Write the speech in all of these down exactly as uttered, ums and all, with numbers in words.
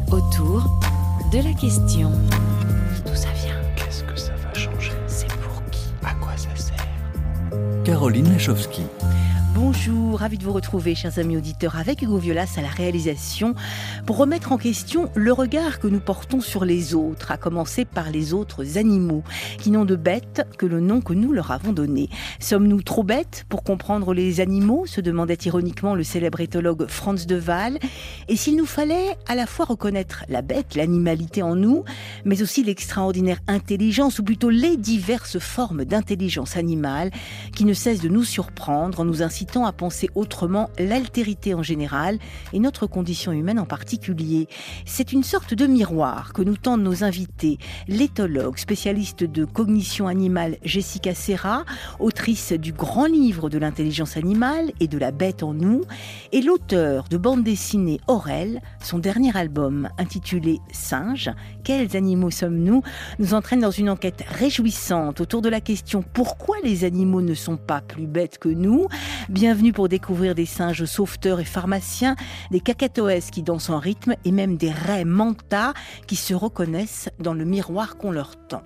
Autour de la question. D'où ça vient? Qu'est-ce que ça va changer? C'est pour qui? À quoi ça sert? Caroline Lachowski. Bonjour, ravi de vous retrouver, chers amis auditeurs, avec Hugo Violas à la réalisation, pour remettre en question le regard que nous portons sur les autres, à commencer par les autres animaux, qui n'ont de bêtes que le nom que nous leur avons donné. Sommes-nous trop bêtes pour comprendre les animaux, se demandait ironiquement le célèbre éthologue Franz de Waal. Et s'il nous fallait à la fois reconnaître la bête, l'animalité en nous, mais aussi l'extraordinaire intelligence, ou plutôt les diverses formes d'intelligence animale, qui ne cessent de nous surprendre en nous incitant à penser autrement l'altérité en général et notre condition humaine en particulier. C'est une sorte de miroir que nous tendent nos invités, l'éthologue spécialiste de cognition animale Jessica Serra, autrice du grand livre de l'intelligence animale et de la bête en nous, et l'auteur de bande dessinée Aurel, son dernier album intitulé Singes, quels animaux sommes-nous, nous entraîne dans une enquête réjouissante autour de la question pourquoi les animaux ne sont pas plus bêtes que nous. Bienvenue pour découvrir des singes sauveteurs et pharmaciens, des cacatoès qui dansent en rythme et même des raies manta qui se reconnaissent dans le miroir qu'on leur tend.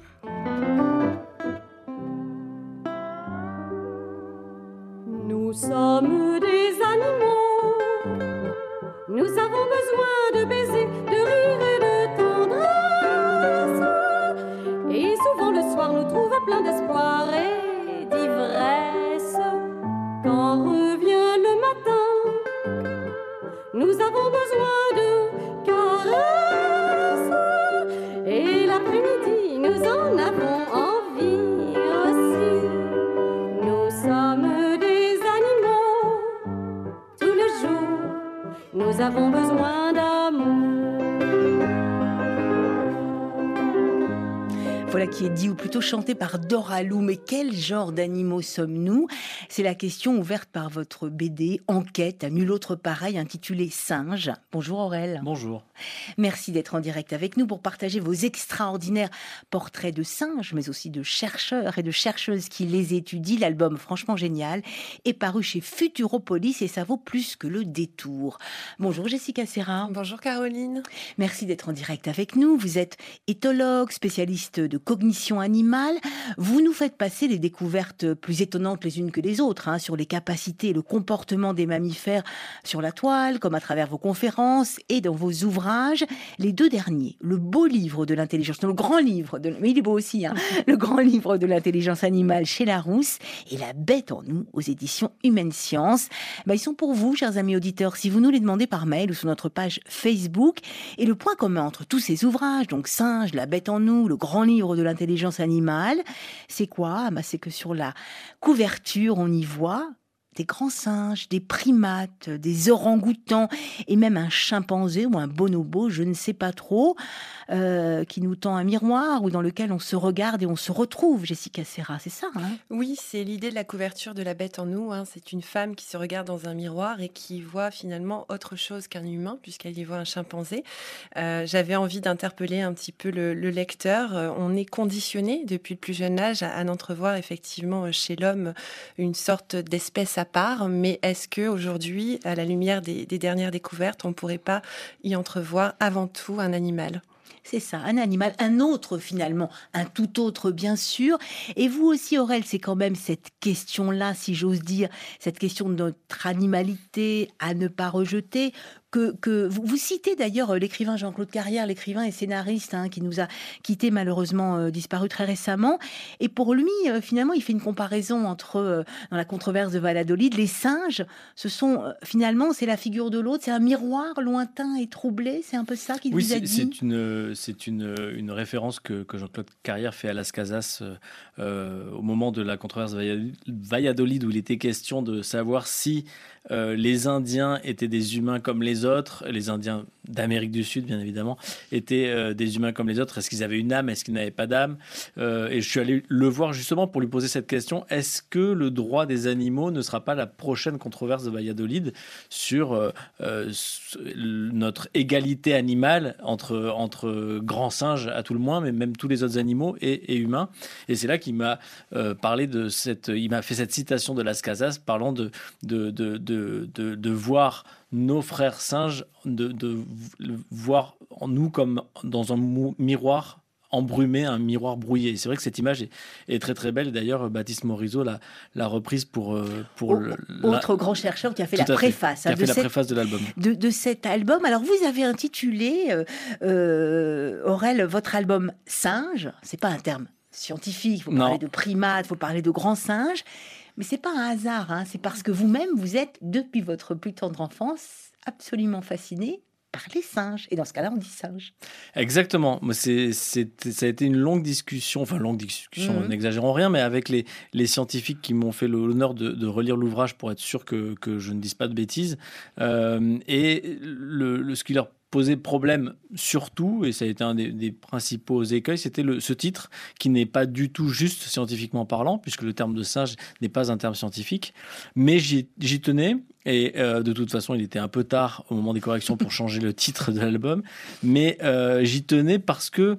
Nous sommes des animaux, nous avons besoin de baisers, de rire et de tendresse. Et souvent le soir nous trouve plein d'espoir et d'ivresse. Quand revient le matin, nous avons besoin de caresses. Et l'après-midi, nous en avons envie aussi. Nous sommes des animaux, tout le jour, nous avons besoin d'amour. Voilà qui est dit, ou plutôt chanté par Dora Lou. Mais quel genre d'animaux sommes-nous? C'est la question ouverte par votre B D Enquête à nul autre pareil, intitulée Singes. Bonjour Aurel. Bonjour. Merci d'être en direct avec nous pour partager vos extraordinaires portraits de singes, mais aussi de chercheurs et de chercheuses qui les étudient. L'album, franchement génial, est paru chez Futuropolis et ça vaut plus que le détour. Bonjour Jessica Serra. Bonjour Caroline. Merci d'être en direct avec nous. Vous êtes éthologue, spécialiste de cognition animale. Vous nous faites passer les découvertes plus étonnantes les unes que les autres hein, sur les capacités et le comportement des mammifères sur la toile, comme à travers vos conférences et dans vos ouvrages. Les deux derniers, le beau livre de l'intelligence, non, le grand livre, de, mais il est beau aussi, hein, le grand livre de l'intelligence animale chez Larousse et La bête en nous aux éditions Humaine Science. Ben, ils sont pour vous, chers amis auditeurs, si vous nous les demandez par mail ou sur notre page Facebook. Et le point commun entre tous ces ouvrages, donc Singes, La bête en nous, le grand livre de l'intelligence animale, c'est quoi? Ben, c'est que sur la couverture, on y voit des grands singes, des primates, des orang-outans et même un chimpanzé ou un bonobo, je ne sais pas trop, euh, qui nous tend un miroir ou dans lequel on se regarde et on se retrouve, Jessica Serra, c'est ça hein? Oui, c'est l'idée de la couverture de La bête en nous. Hein. C'est une femme qui se regarde dans un miroir et qui voit finalement autre chose qu'un humain, puisqu'elle y voit un chimpanzé. Euh, j'avais envie d'interpeller un petit peu le, le lecteur. Euh, on est conditionné depuis le plus jeune âge à, à n'entrevoir effectivement chez l'homme une sorte d'espèce à part, mais est-ce qu'aujourd'hui, à la lumière des, des dernières découvertes, on ne pourrait pas y entrevoir avant tout un animal ? C'est ça, un animal, un autre finalement, un tout autre bien sûr. Et vous aussi Aurel, c'est quand même cette question-là, si j'ose dire, cette question de notre animalité à ne pas rejeter. Que, que vous, vous citez d'ailleurs l'écrivain Jean-Claude Carrière, l'écrivain et scénariste hein, qui nous a quitté malheureusement euh, disparu très récemment. Et pour lui, euh, finalement, il fait une comparaison entre euh, dans la controverse de Valladolid, les singes, ce sont euh, finalement c'est la figure de l'autre, c'est un miroir lointain et troublé. C'est un peu ça qu'il oui, vous a c'est, dit. c'est une c'est une une référence que, que Jean-Claude Carrière fait à Las Casas euh, au moment de la controverse de Valladolid où il était question de savoir si euh, les Indiens étaient des humains comme les autres, les Indiens d'Amérique du Sud, bien évidemment, étaient euh, des humains comme les autres. Est-ce qu'ils avaient une âme? Est-ce qu'ils n'avaient pas d'âme? euh, Et je suis allé le voir justement pour lui poser cette question. Est-ce que le droit des animaux ne sera pas la prochaine controverse de Valladolid sur euh, euh, notre égalité animale entre, entre grands singes à tout le moins, mais même tous les autres animaux et, et humains? Et c'est là qu'il m'a euh, parlé de cette... Il m'a fait cette citation de Las Casas parlant de, de, de, de, de, de voir nos frères singes de, de voir en nous comme dans un mou- miroir embrumé, un miroir brouillé. C'est vrai que cette image est, est très très belle. D'ailleurs, Baptiste Morisot l'a, l'a reprise pour... pour O- le, Autre la... grand chercheur qui a fait Tout la à fait, préface, qui a hein, fait de, la cette, préface de l'album. de, de cet album. Alors, vous avez intitulé, euh, euh, Aurel, votre album « Singe ». C'est pas un terme scientifique, il faut Non. parler de primates, il faut parler de grands singes. Mais c'est pas un hasard, hein, c'est parce que vous-même, vous êtes, depuis votre plus tendre enfance, absolument fasciné par les singes. Et dans ce cas-là, on dit singe. Exactement. Moi, c'est, c'est, ça a été une longue discussion, enfin longue discussion, Mhm. n'exagérons rien, mais avec les, les scientifiques qui m'ont fait l'honneur de, de relire l'ouvrage pour être sûr que, que je ne dise pas de bêtises. Euh, et le, le, ce qui leur posait problème surtout, et ça a été un des, des principaux écueils, c'était le, ce titre qui n'est pas du tout juste scientifiquement parlant, puisque le terme de singe n'est pas un terme scientifique, mais j'y, j'y tenais, et euh, de toute façon il était un peu tard au moment des corrections pour changer le titre de l'album, mais euh, j'y tenais parce que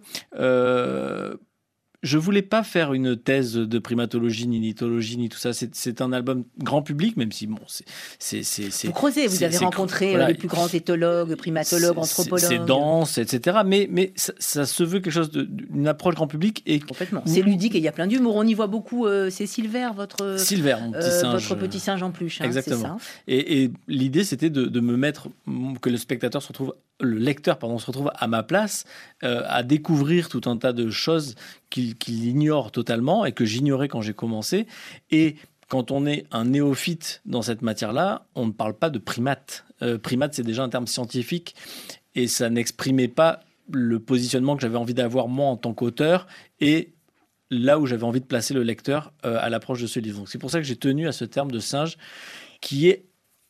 euh, je voulais pas faire une thèse de primatologie, ni nithologie, ni tout ça. C'est, c'est un album grand public, même si bon, c'est, c'est, c'est, c'est Vous creusez, vous c'est- avez c'est- rencontré voilà. euh, les plus grands éthologues, primatologues, C'est- anthropologues. C'est dense, et cetera. Mais, mais ça, ça se veut quelque chose de- d'une approche grand public. Et Complètement. C'est ludique et il y a plein d'humour. On y voit beaucoup. euh, c'est Silver, votre, Silver, mon petit euh, singe. votre petit singe en peluche. Hein, Exactement. C'est ça. Et, et l'idée, c'était de, de me mettre, que le spectateur se retrouve, le lecteur, pardon, se retrouve à ma place, euh, à découvrir tout un tas de choses qu'il, qu'il ignore totalement et que j'ignorais quand j'ai commencé. Et quand on est un néophyte dans cette matière-là, on ne parle pas de primate. Euh, primate, c'est déjà un terme scientifique et ça n'exprimait pas le positionnement que j'avais envie d'avoir moi en tant qu'auteur et là où j'avais envie de placer le lecteur euh, à l'approche de ce livre. Donc, c'est pour ça que j'ai tenu à ce terme de singe qui est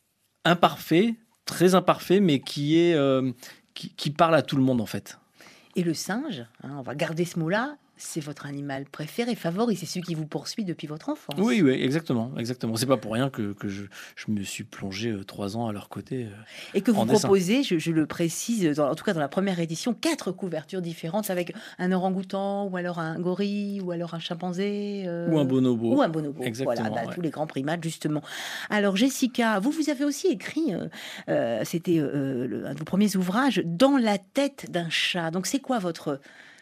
imparfait, très imparfait, mais qui, est, euh, qui, qui parle à tout le monde en fait. Et le singe, hein, on va garder ce mot-là, c'est votre animal préféré, favori. C'est celui qui vous poursuit depuis votre enfance. Oui, oui, exactement, exactement. C'est pas pour rien que, que je, je me suis plongé euh, trois ans à leur côté. euh, Et que vous en dessin. proposez, je, je le précise, dans- en tout cas dans la première édition, quatre couvertures différentes avec un orang-outan, ou alors un gorille, ou alors un chimpanzé. euh, Ou un bonobo. Ou un bonobo. Exactement, Voilà, bah, ouais. tous les grands primates, justement. Alors, Jessica, vous, vous avez aussi écrit, euh, euh, c'était euh, le- un de vos premiers ouvrages, Dans la tête d'un chat. Donc, c'est quoi votre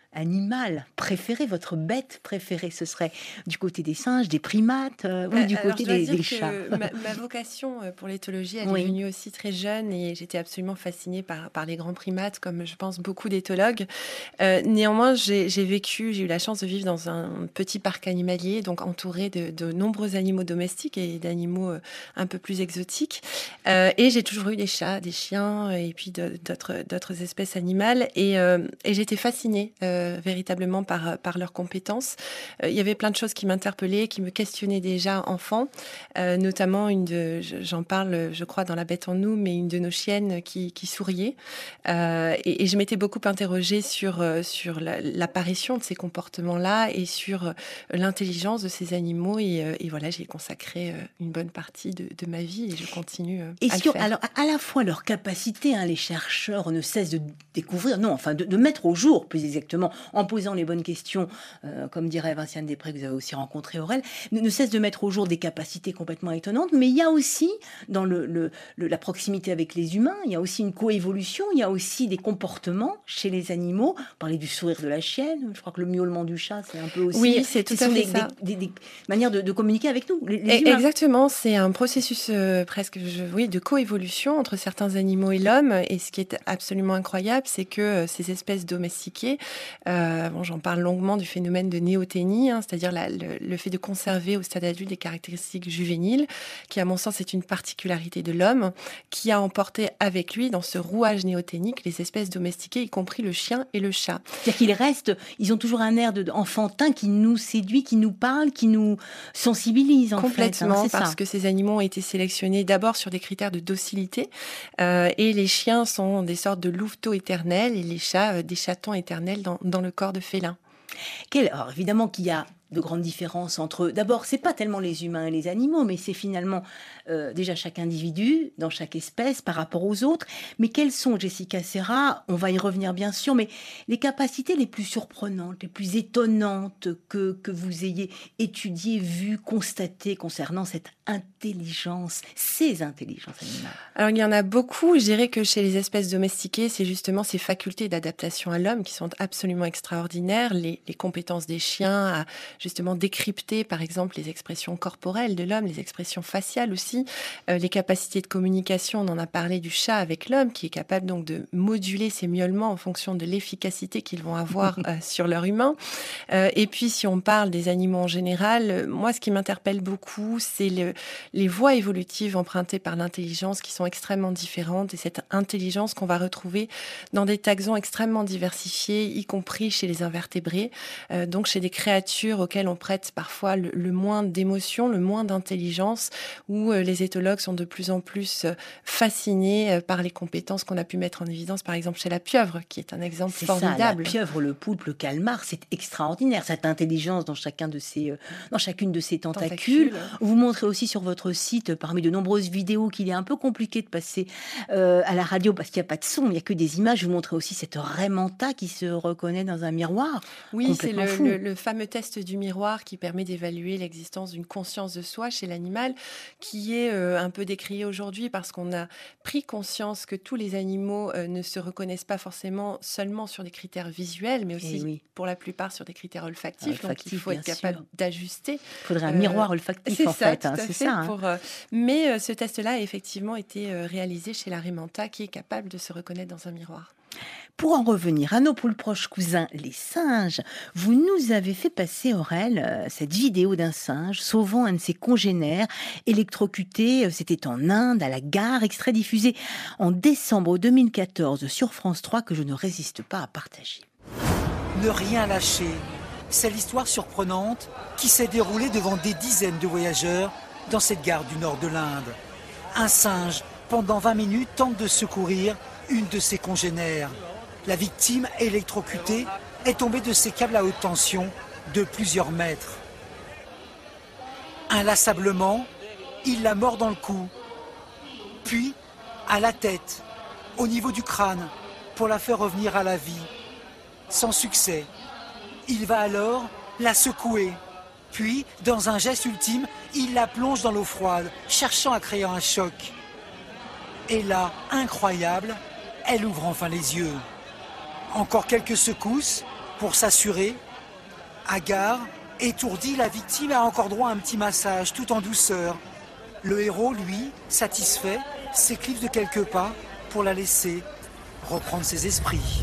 animal préféré, votre bête préférée? Ce serait du côté des singes, des primates, euh, ou Euh, du alors, côté je dois des, dire des que chats? ma, ma vocation euh, pour l'éthologie, elle Oui. est venue aussi très jeune et j'étais absolument fascinée par, par les grands primates, comme je pense beaucoup d'éthologues. Euh, néanmoins, j'ai j'ai vécu, j'ai eu la chance de vivre dans un petit parc animalier, donc entouré de, de nombreux animaux domestiques et d'animaux euh, un peu plus exotiques. Euh, et j'ai toujours eu des chats, des chiens et puis de- d'autres d'autres espèces animales. Et, euh, et j'étais fascinée euh, véritablement par, par leurs compétences. Euh, il y avait plein de choses qui m'interpellaient, qui me questionnaient déjà enfant, euh, notamment une de, je- j'en parle, je crois, dans La Bête en nous, mais une de nos chiennes qui, qui souriait. Euh, et, et je m'étais beaucoup interrogée sur, euh, sur la- l'apparition de ces comportements-là et sur euh, l'intelligence de ces animaux. Et, euh, et voilà, j'ai consacré euh, une bonne partie de, de ma vie et je continue euh, Et à sur, le faire. alors, à à la fois leur capacité, hein, les chercheurs ne cessent de découvrir, non, enfin de, de mettre au jour, plus exactement, en posant les bonnes questions, euh, comme dirait Vinciane Després, que vous avez aussi rencontré Aurel, ne, ne cessent de mettre au jour des capacités complètement étonnantes, mais il y a aussi, dans le, le- le- la proximité avec les humains, il y a aussi une coévolution, il y a aussi des comportements chez les animaux. Vous parlez du sourire de la chienne, je crois que le miaulement du chat, c'est un peu aussi... Oui, c'est tout ce à sont fait des, ça. des- des- des manières de, de communiquer avec nous, les, les Et- humains. Exactement, c'est un processus euh, presque, je, oui, de coévolution entre certains animaux et l'homme. Et ce qui est absolument incroyable, c'est que euh, ces espèces domestiquées, euh, bon, j'en parle longuement du phénomène de néoténie, hein, c'est-à-dire la- le, le fait de conserver au stade adulte des caractéristiques juvéniles, qui à mon sens est une particularité de l'homme, qui a emporté avec lui dans ce rouage néoténique les espèces domestiquées, y compris le chien et le chat. C'est-à-dire qu'ils restent, ils ont toujours un air de, de enfantin qui nous séduit, qui nous parle, qui nous sensibilise en Complètement, fait. hein, c'est parce ça. que ces animaux ont été sélectionnés d'abord sur des critères de docilité, euh, et les chiens sont des sortes de louveteaux éternels, et les chats euh, des chatons éternels dans, dans le corps de félin. Quel- alors évidemment qu'il y a de grandes différences entre... D'abord, c'est pas tellement les humains et les animaux, mais c'est finalement euh, déjà chaque individu, dans chaque espèce, par rapport aux autres. Mais quelles sont, Jessica Serra, on va y revenir bien sûr, mais les capacités les plus surprenantes, les plus étonnantes que, que vous ayez étudiées, vues, constatées concernant cette intelligence, ces intelligences animales? Alors, il y en a beaucoup. Je dirais que chez les espèces domestiquées, c'est justement ces facultés d'adaptation à l'homme qui sont absolument extraordinaires. Les, les compétences des chiens à justement décrypter, par exemple, les expressions corporelles de l'homme, les expressions faciales aussi, euh, les capacités de communication. On en a parlé du chat avec l'homme, qui est capable donc de moduler ses miaulements en fonction de l'efficacité qu'ils vont avoir euh, sur leur humain. Euh, et puis, si on parle des animaux en général, euh, moi, ce qui m'interpelle beaucoup, c'est le, les voies évolutives empruntées par l'intelligence qui sont extrêmement différentes, et cette intelligence qu'on va retrouver dans des taxons extrêmement diversifiés, y compris chez les invertébrés, euh, donc chez des créatures auxquelles on prête parfois le, le moins d'émotion, le moins d'intelligence, où euh, les éthologues sont de plus en plus euh, fascinés euh, par les compétences qu'on a pu mettre en évidence, par exemple chez la pieuvre, qui est un exemple C'est formidable. Ça, la pieuvre, le poulpe, le calmar, c'est extraordinaire, cette intelligence dans chacun de ces, euh, dans chacune de ces tentacules. tentacules. Vous montrez aussi sur votre site, parmi de nombreuses vidéos, qu'il est un peu compliqué de passer euh, à la radio parce qu'il n'y a pas de son, il n'y a que des images. Vous montrez aussi cette raie manta qui se reconnaît dans un miroir. Oui, c'est le, le, le fameux test du miroir qui permet d'évaluer l'existence d'une conscience de soi chez l'animal, qui est euh, un peu décrié aujourd'hui parce qu'on a pris conscience que tous les animaux euh, ne se reconnaissent pas forcément seulement sur des critères visuels, mais aussi oui. pour la plupart sur des critères olfactifs. olfactifs donc il faut être capable sûr. d'ajuster. Il faudrait un euh, miroir olfactif c'est en ça, fait. Hein, c'est ça. Hein. Pour, euh, mais euh, ce test-là a effectivement été euh, réalisé chez la raie manta, qui est capable de se reconnaître dans un miroir. Pour en revenir à nos plus proches cousins, les singes, vous nous avez fait passer, Aurel, euh, cette vidéo d'un singe sauvant un de ses congénères électrocuté. Euh, c'était en Inde, à la gare, extrait diffusé en décembre deux mille quatorze sur France trois que je ne résiste pas à partager. Ne rien lâcher, c'est l'histoire surprenante qui s'est déroulée devant des dizaines de voyageurs dans cette gare du nord de l'Inde. Un singe, pendant vingt minutes, tente de secourir une de ses congénères. La victime, électrocutée, est tombée de ses câbles à haute tension de plusieurs mètres. Inlassablement, il la mord dans le cou, puis à la tête, au niveau du crâne, pour la faire revenir à la vie. Sans succès, il va alors la secouer, puis, dans un geste ultime, il la plonge dans l'eau froide, cherchant à créer un choc. Et là, incroyable, elle ouvre enfin les yeux. Encore quelques secousses pour s'assurer. Hagard, étourdi, la victime a encore droit à un petit massage, tout en douceur. Le héros, lui, satisfait, s'éclipse de quelques pas pour la laisser reprendre ses esprits.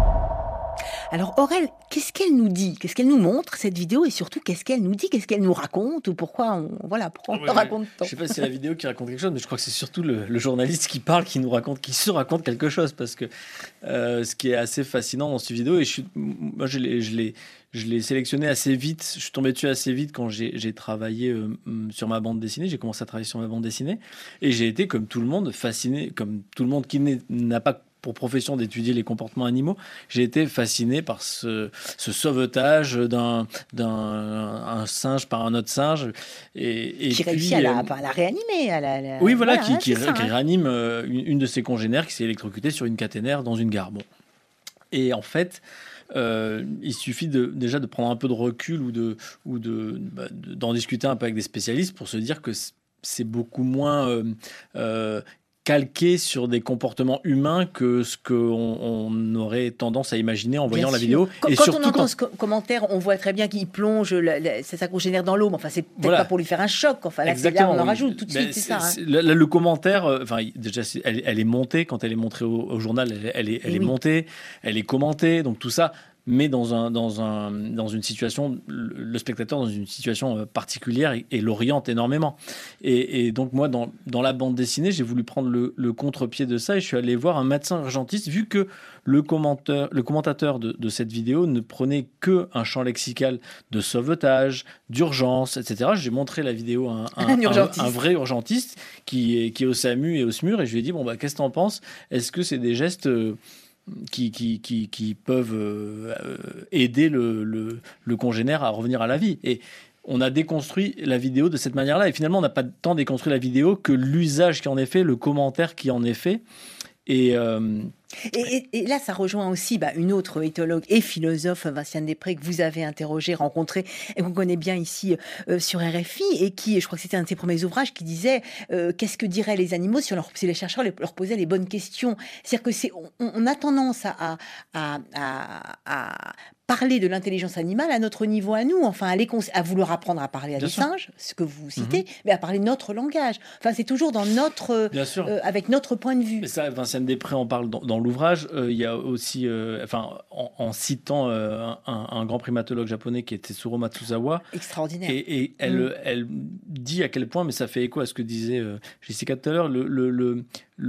Alors Aurel, qu'est-ce qu'elle nous dit? Qu'est-ce qu'elle nous montre, cette vidéo? Et surtout, qu'est-ce qu'elle nous dit? Qu'est-ce qu'elle nous raconte? Ou pourquoi on, voilà, pourquoi on ouais, raconte tant? Je ne sais pas si c'est la vidéo qui raconte quelque chose, mais je crois que c'est surtout le, le journaliste qui parle, qui nous raconte, qui se raconte quelque chose. Parce que euh, ce qui est assez fascinant dans cette vidéo, et je suis, moi je l'ai, je l'ai, je l'ai sélectionné assez vite, je suis tombé dessus assez vite quand j'ai, j'ai travaillé euh, sur ma bande dessinée, j'ai commencé à travailler sur ma bande dessinée, et j'ai été, comme tout le monde, fasciné, comme tout le monde qui n'a pas pour profession d'étudier les comportements animaux, j'ai été fasciné par ce, ce sauvetage d'un, d'un un singe par un autre singe. Et, et qui puis, réussit à la, à la réanimer. À la, la... Oui, voilà, voilà qui, hein, qui, ça, qui hein. réanime une, une de ses congénères qui s'est électrocutée sur une caténaire dans une gare. Bon. Et en fait, euh, il suffit de, déjà de prendre un peu de recul ou, de, ou de, bah, de, d'en discuter un peu avec des spécialistes pour se dire que c'est beaucoup moins... Euh, euh, calqué sur des comportements humains que ce qu'on on aurait tendance à imaginer en voyant Bien la sûr. vidéo. Quand, et quand surtout, on entend quand... ce co- commentaire, on voit très bien qu'il plonge la, la, sa congénère dans l'eau. Mais enfin, c'est peut-être voilà. pas pour lui faire un choc. Enfin, là, c'est, là on en oui. rajoute tout de suite, ben, c'est, c'est ça. Hein. Le, le commentaire, euh, enfin, déjà, c'est, elle, elle est montée quand elle est montrée au, au journal. Elle, elle est, elle est oui. montée, elle est commentée. Donc tout ça. Mais dans, un, dans, un, dans une situation, le spectateur dans une situation particulière et, et l'oriente énormément. Et, et donc moi, dans, dans la bande dessinée, j'ai voulu prendre le, le contre-pied de ça et je suis allé voir un médecin urgentiste, vu que le, commenteur, le commentateur de, de cette vidéo ne prenait qu'un champ lexical de sauvetage, d'urgence, et cetera. J'ai montré la vidéo à un, un, un, un, un vrai urgentiste qui est, qui est au SAMU et au SMUR et je lui ai dit, bon, bah, qu'est-ce que t'en penses? Est-ce que c'est des gestes... qui, qui, qui, qui peuvent euh, aider le, le, le congénère à revenir à la vie. Et on a déconstruit la vidéo de cette manière-là. Et finalement, on n'a pas tant déconstruit la vidéo que l'usage qui en est fait, le commentaire qui en est fait. Et, euh... et, et, et là, ça rejoint aussi bah, une autre éthologue et philosophe, Vinciane Després, que vous avez interrogée, rencontrée, et qu'on connaît bien ici euh, sur R F I, et qui, je crois que c'était un de ses premiers ouvrages, qui disait euh, qu'est-ce que diraient les animaux si, on leur, si les chercheurs les, leur posaient les bonnes questions. C'est-à-dire que c'est, on, on a tendance à, à, à, à parler de l'intelligence animale à notre niveau à nous, enfin à, les cons- à vouloir apprendre à parler à bien des sûr. Singes, ce que vous citez, mm-hmm. mais à parler notre langage. Enfin, c'est toujours dans notre, bien sûr. Euh, avec notre point de vue. Mais ça, Vinciane Després en parle dans, dans l'ouvrage. Il euh, y a aussi, euh, enfin, en, en citant euh, un, un grand primatologue japonais qui était Tsuro Matsuzawa. Extraordinaire. Et, et elle, mm. elle dit à quel point, mais ça fait écho à ce que disait euh, Jessica tout à l'heure, le, le, le,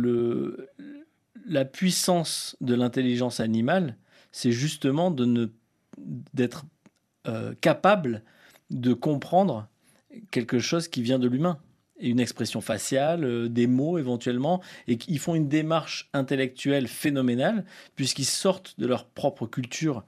le, la puissance de l'intelligence animale, c'est justement de ne d'être euh, capable de comprendre quelque chose qui vient de l'humain, et une expression faciale, euh, des mots éventuellement, et qu'ils font une démarche intellectuelle phénoménale, puisqu'ils sortent de leur propre culture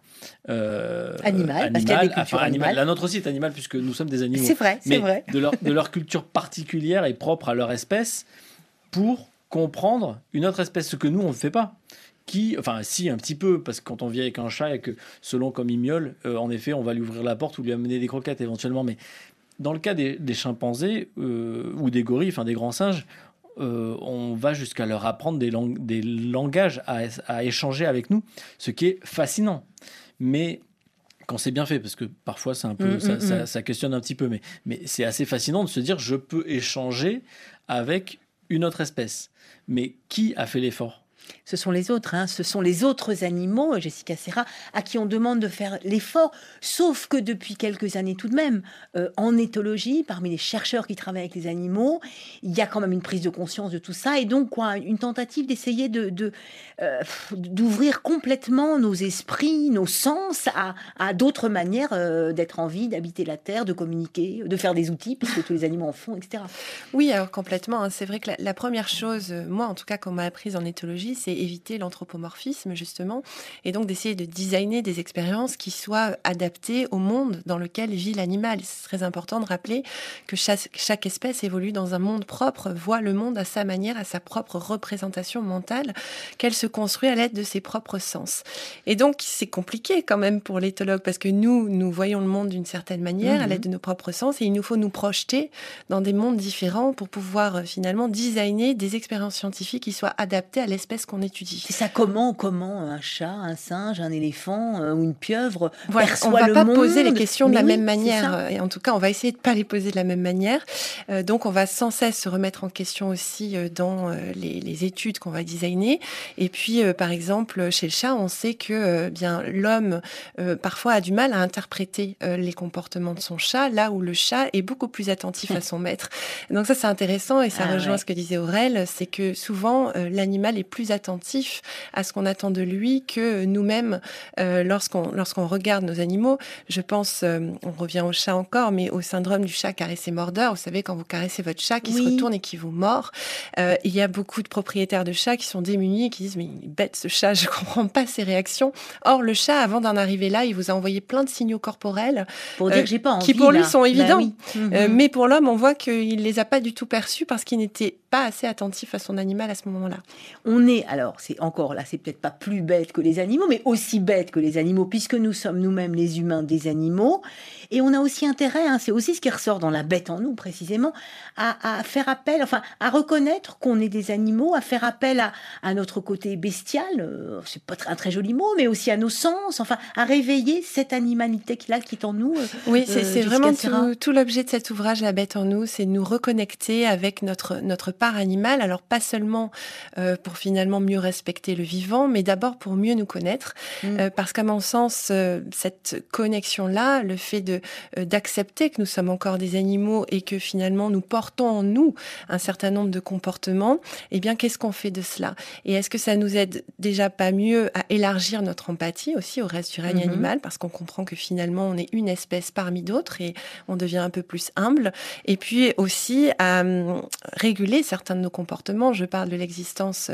euh, animale, animale, parce qu'il y a des cultures enfin, animales. animale. La nôtre aussi est animale, puisque nous sommes des animaux. C'est vrai, c'est mais vrai. De leur, de leur culture particulière et propre à leur espèce, pour comprendre une autre espèce, ce que nous, on ne fait pas. Qui, enfin, si, un petit peu, parce que quand on vit avec un chat et que, selon comme il miaule, euh, en effet, on va lui ouvrir la porte ou lui amener des croquettes éventuellement. Mais dans le cas des, des chimpanzés euh, ou des gorilles, enfin des grands singes, euh, on va jusqu'à leur apprendre des, lang- des langages à, à échanger avec nous, ce qui est fascinant. Mais quand c'est bien fait, parce que parfois c'est un peu, mmh, ça, mmh. Ça, ça questionne un petit peu, mais, mais c'est assez fascinant de se dire je peux échanger avec une autre espèce. Mais qui a fait l'effort ? Ce sont les autres, hein. Ce sont les autres animaux, Jessica Serra, à qui on demande de faire l'effort. Sauf que depuis quelques années tout de même, euh, en éthologie, parmi les chercheurs qui travaillent avec les animaux, il y a quand même une prise de conscience de tout ça, et donc quoi, une tentative d'essayer de, de euh, d'ouvrir complètement nos esprits, nos sens à, à d'autres manières euh, d'être en vie, d'habiter la terre, de communiquer, de faire des outils, puisque tous les animaux en font, et cetera. Oui, alors complètement. Hein. C'est vrai que la, la première chose, moi en tout cas, qu'on m'a apprise en éthologie, c'est éviter l'anthropomorphisme, justement, et donc d'essayer de designer des expériences qui soient adaptées au monde dans lequel vit l'animal. C'est très important de rappeler que chaque, chaque espèce évolue dans un monde propre, voit le monde à sa manière, à sa propre représentation mentale, qu'elle se construit à l'aide de ses propres sens. Et donc, c'est compliqué quand même pour l'éthologue, parce que nous, nous voyons le monde d'une certaine manière, mmh. à l'aide de nos propres sens, et il nous faut nous projeter dans des mondes différents pour pouvoir euh, finalement designer des expériences scientifiques qui soient adaptées à l'espèce qu'on étudie. C'est ça, comment, comment un chat, un singe, un éléphant euh, ou une pieuvre voilà, perçoit le monde. On ne va pas monde. poser les questions de Mais la oui, même manière. Et en tout cas, on va essayer de ne pas les poser de la même manière. Euh, donc, on va sans cesse se remettre en question aussi euh, dans euh, les, les études qu'on va designer. Et puis, euh, par exemple, chez le chat, on sait que euh, bien, l'homme, euh, parfois, a du mal à interpréter euh, les comportements de son chat, là où le chat est beaucoup plus attentif à son maître. Donc ça, c'est intéressant, et ça ah, rejoint ouais. ce que disait Aurel, c'est que souvent, euh, l'animal est plus attentif à ce qu'on attend de lui que nous-mêmes euh, lorsqu'on, lorsqu'on regarde nos animaux. Je pense, euh, on revient au chat encore, mais au syndrome du chat caressé-mordeur. Vous savez, quand vous caressez votre chat qui oui. se retourne et qui vous mord, euh, il y a beaucoup de propriétaires de chats qui sont démunis et qui disent « mais il est bête ce chat, je ne comprends pas ses réactions ». Or, le chat, avant d'en arriver là, il vous a envoyé plein de signaux corporels pour euh, dire que j'ai pas envie, qui pour lui là. sont évidents. Bah oui. mm-hmm. euh, mais pour l'homme, on voit qu'il ne les a pas du tout perçus parce qu'il n'était pas assez attentif à son animal à ce moment-là. On est, alors c'est encore là, c'est peut-être pas plus bête que les animaux, mais aussi bête que les animaux, puisque nous sommes nous-mêmes les humains des animaux. Et on a aussi intérêt, hein, c'est aussi ce qui ressort dans la bête en nous précisément, à, à faire appel, enfin à reconnaître qu'on est des animaux, à faire appel à, à notre côté bestial, euh, c'est pas un très joli mot, mais aussi à nos sens, enfin à réveiller cette animalité-là qui est en nous. Euh, oui, c'est, euh, c'est vraiment tout, tout l'objet de cet ouvrage, La bête en nous, c'est de nous reconnecter avec notre, notre part animale, alors pas seulement euh, pour finalement mieux respecter le vivant, mais d'abord pour mieux nous connaître, mmh. euh, parce qu'à mon sens, euh, cette connexion-là, le fait de, euh, d'accepter que nous sommes encore des animaux et que finalement nous portons en nous un certain nombre de comportements, eh bien qu'est-ce qu'on fait de cela ? Et est-ce que ça nous aide déjà pas mieux à élargir notre empathie aussi au reste du règne mmh. animal, parce qu'on comprend que finalement on est une espèce parmi d'autres et on devient un peu plus humble, et puis aussi à euh, réguler certains de nos comportements. Je parle de l'existence du mal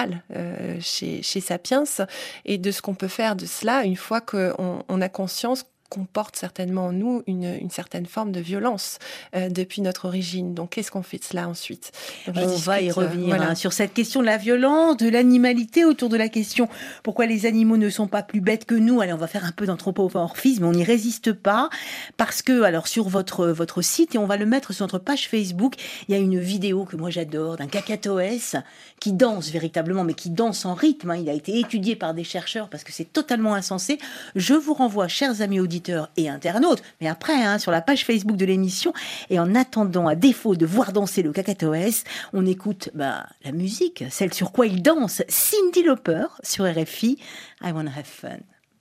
normal euh, chez, chez Sapiens, et de ce qu'on peut faire de cela une fois qu'on on a conscience qu'on porte certainement en nous une, une certaine forme de violence euh, depuis notre origine. Donc, qu'est-ce qu'on fait de cela ensuite? Donc, On discute, va y revenir euh, voilà. hein, sur cette question de la violence, de l'animalité, autour de la question pourquoi les animaux ne sont pas plus bêtes que nous. Allez, on va faire un peu d'anthropomorphisme, on n'y résiste pas, parce que, alors, sur votre, votre site, et on va le mettre sur notre page Facebook, il y a une vidéo que moi j'adore, d'un cacatoès qui danse véritablement, mais qui danse en rythme. Hein. Il a été étudié par des chercheurs parce que c'est totalement insensé. Je vous renvoie, chers amis auditeurs et internautes, mais après, hein, sur la page Facebook de l'émission. Et en attendant, à défaut de voir danser le cacatoès, on écoute bah, la musique, celle sur quoi il danse, Cyndi Lauper sur R F I, I Wanna Have Fun.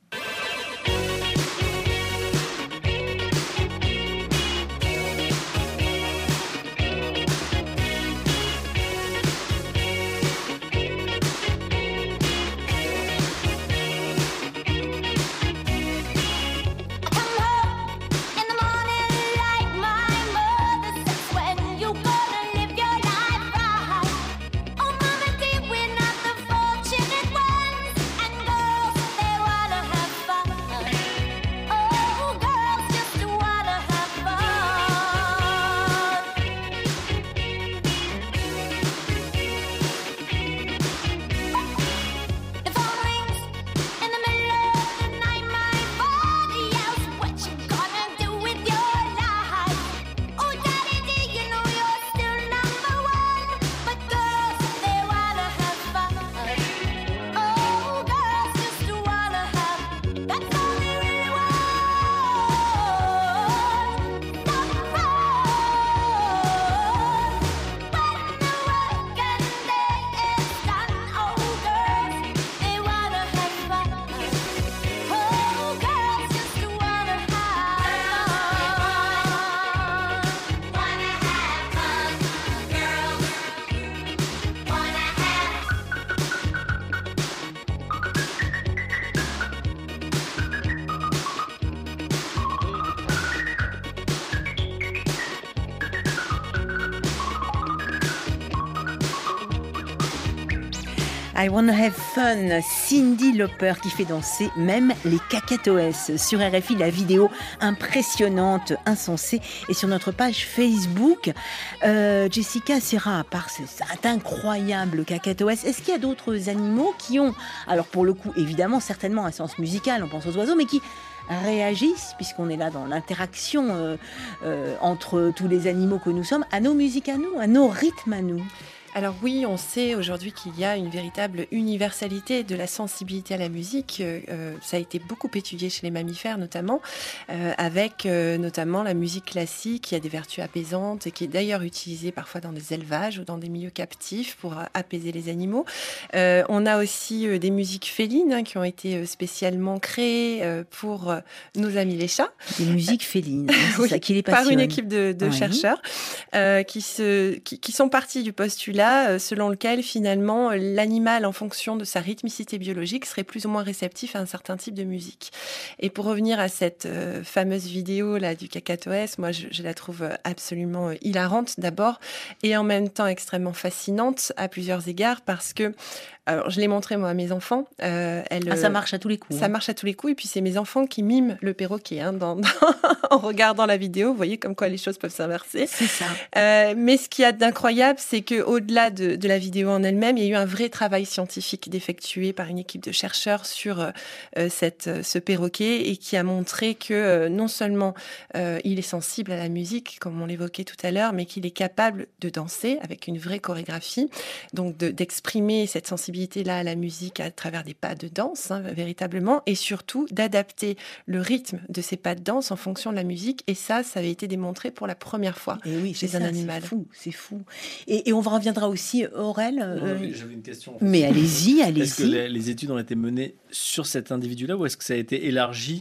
I Wanna Have Fun, Cyndi Lauper qui fait danser même les cacatoès. Sur R F I, la vidéo impressionnante, insensée, et sur notre page Facebook. Euh, Jessica Serra, à part cet incroyable cacatoès, est-ce qu'il y a d'autres animaux qui ont, alors pour le coup, évidemment, certainement un sens musical, on pense aux oiseaux, mais qui réagissent, puisqu'on est là dans l'interaction euh, euh, entre tous les animaux que nous sommes, à nos musiques à nous, à nos rythmes à nous? Alors oui, on sait aujourd'hui qu'il y a une véritable universalité de la sensibilité à la musique. Euh, ça a été beaucoup étudié chez les mammifères notamment, euh, avec euh, notamment la musique classique qui a des vertus apaisantes et qui est d'ailleurs utilisée parfois dans des élevages ou dans des milieux captifs pour euh, apaiser les animaux. Euh, on a aussi euh, des musiques félines hein, qui ont été euh, spécialement créées euh, pour euh, nos amis les chats. Des musiques félines, hein, c'est oui, ça qui les passionne. Par une équipe de, de oui. chercheurs euh, qui, se, qui, qui sont partis du postulat selon lequel finalement l'animal en fonction de sa rythmicité biologique serait plus ou moins réceptif à un certain type de musique. Et pour revenir à cette euh, fameuse vidéo là du cacatoès, moi je, je la trouve absolument hilarante d'abord et en même temps extrêmement fascinante à plusieurs égards parce que alors, je l'ai montré moi à mes enfants. Euh, elle, ah, ça marche à tous les coups. Ça hein. marche à tous les coups. Et puis, c'est mes enfants qui miment le perroquet hein, dans, dans, en regardant la vidéo. Vous voyez comme quoi les choses peuvent s'inverser. C'est ça. Euh, mais ce qu'il y a d'incroyable, c'est qu'au-delà de, de la vidéo en elle-même, il y a eu un vrai travail scientifique d'effectué par une équipe de chercheurs sur euh, cette, ce perroquet et qui a montré que euh, non seulement euh, il est sensible à la musique, comme on l'évoquait tout à l'heure, mais qu'il est capable de danser avec une vraie chorégraphie, donc de, d'exprimer cette sensibilité là à la musique à travers des pas de danse hein, véritablement et surtout d'adapter le rythme de ces pas de danse en fonction de la musique et ça, ça avait été démontré pour la première fois et oui, chez c'est un ça, animal. C'est fou, c'est fou. Et, et on reviendra aussi, Aurel. Euh, oui, j'avais une question. En fait. Mais allez-y, allez-y. Est-ce que les, les études ont été menées sur cet individu-là ou est-ce que ça a été élargi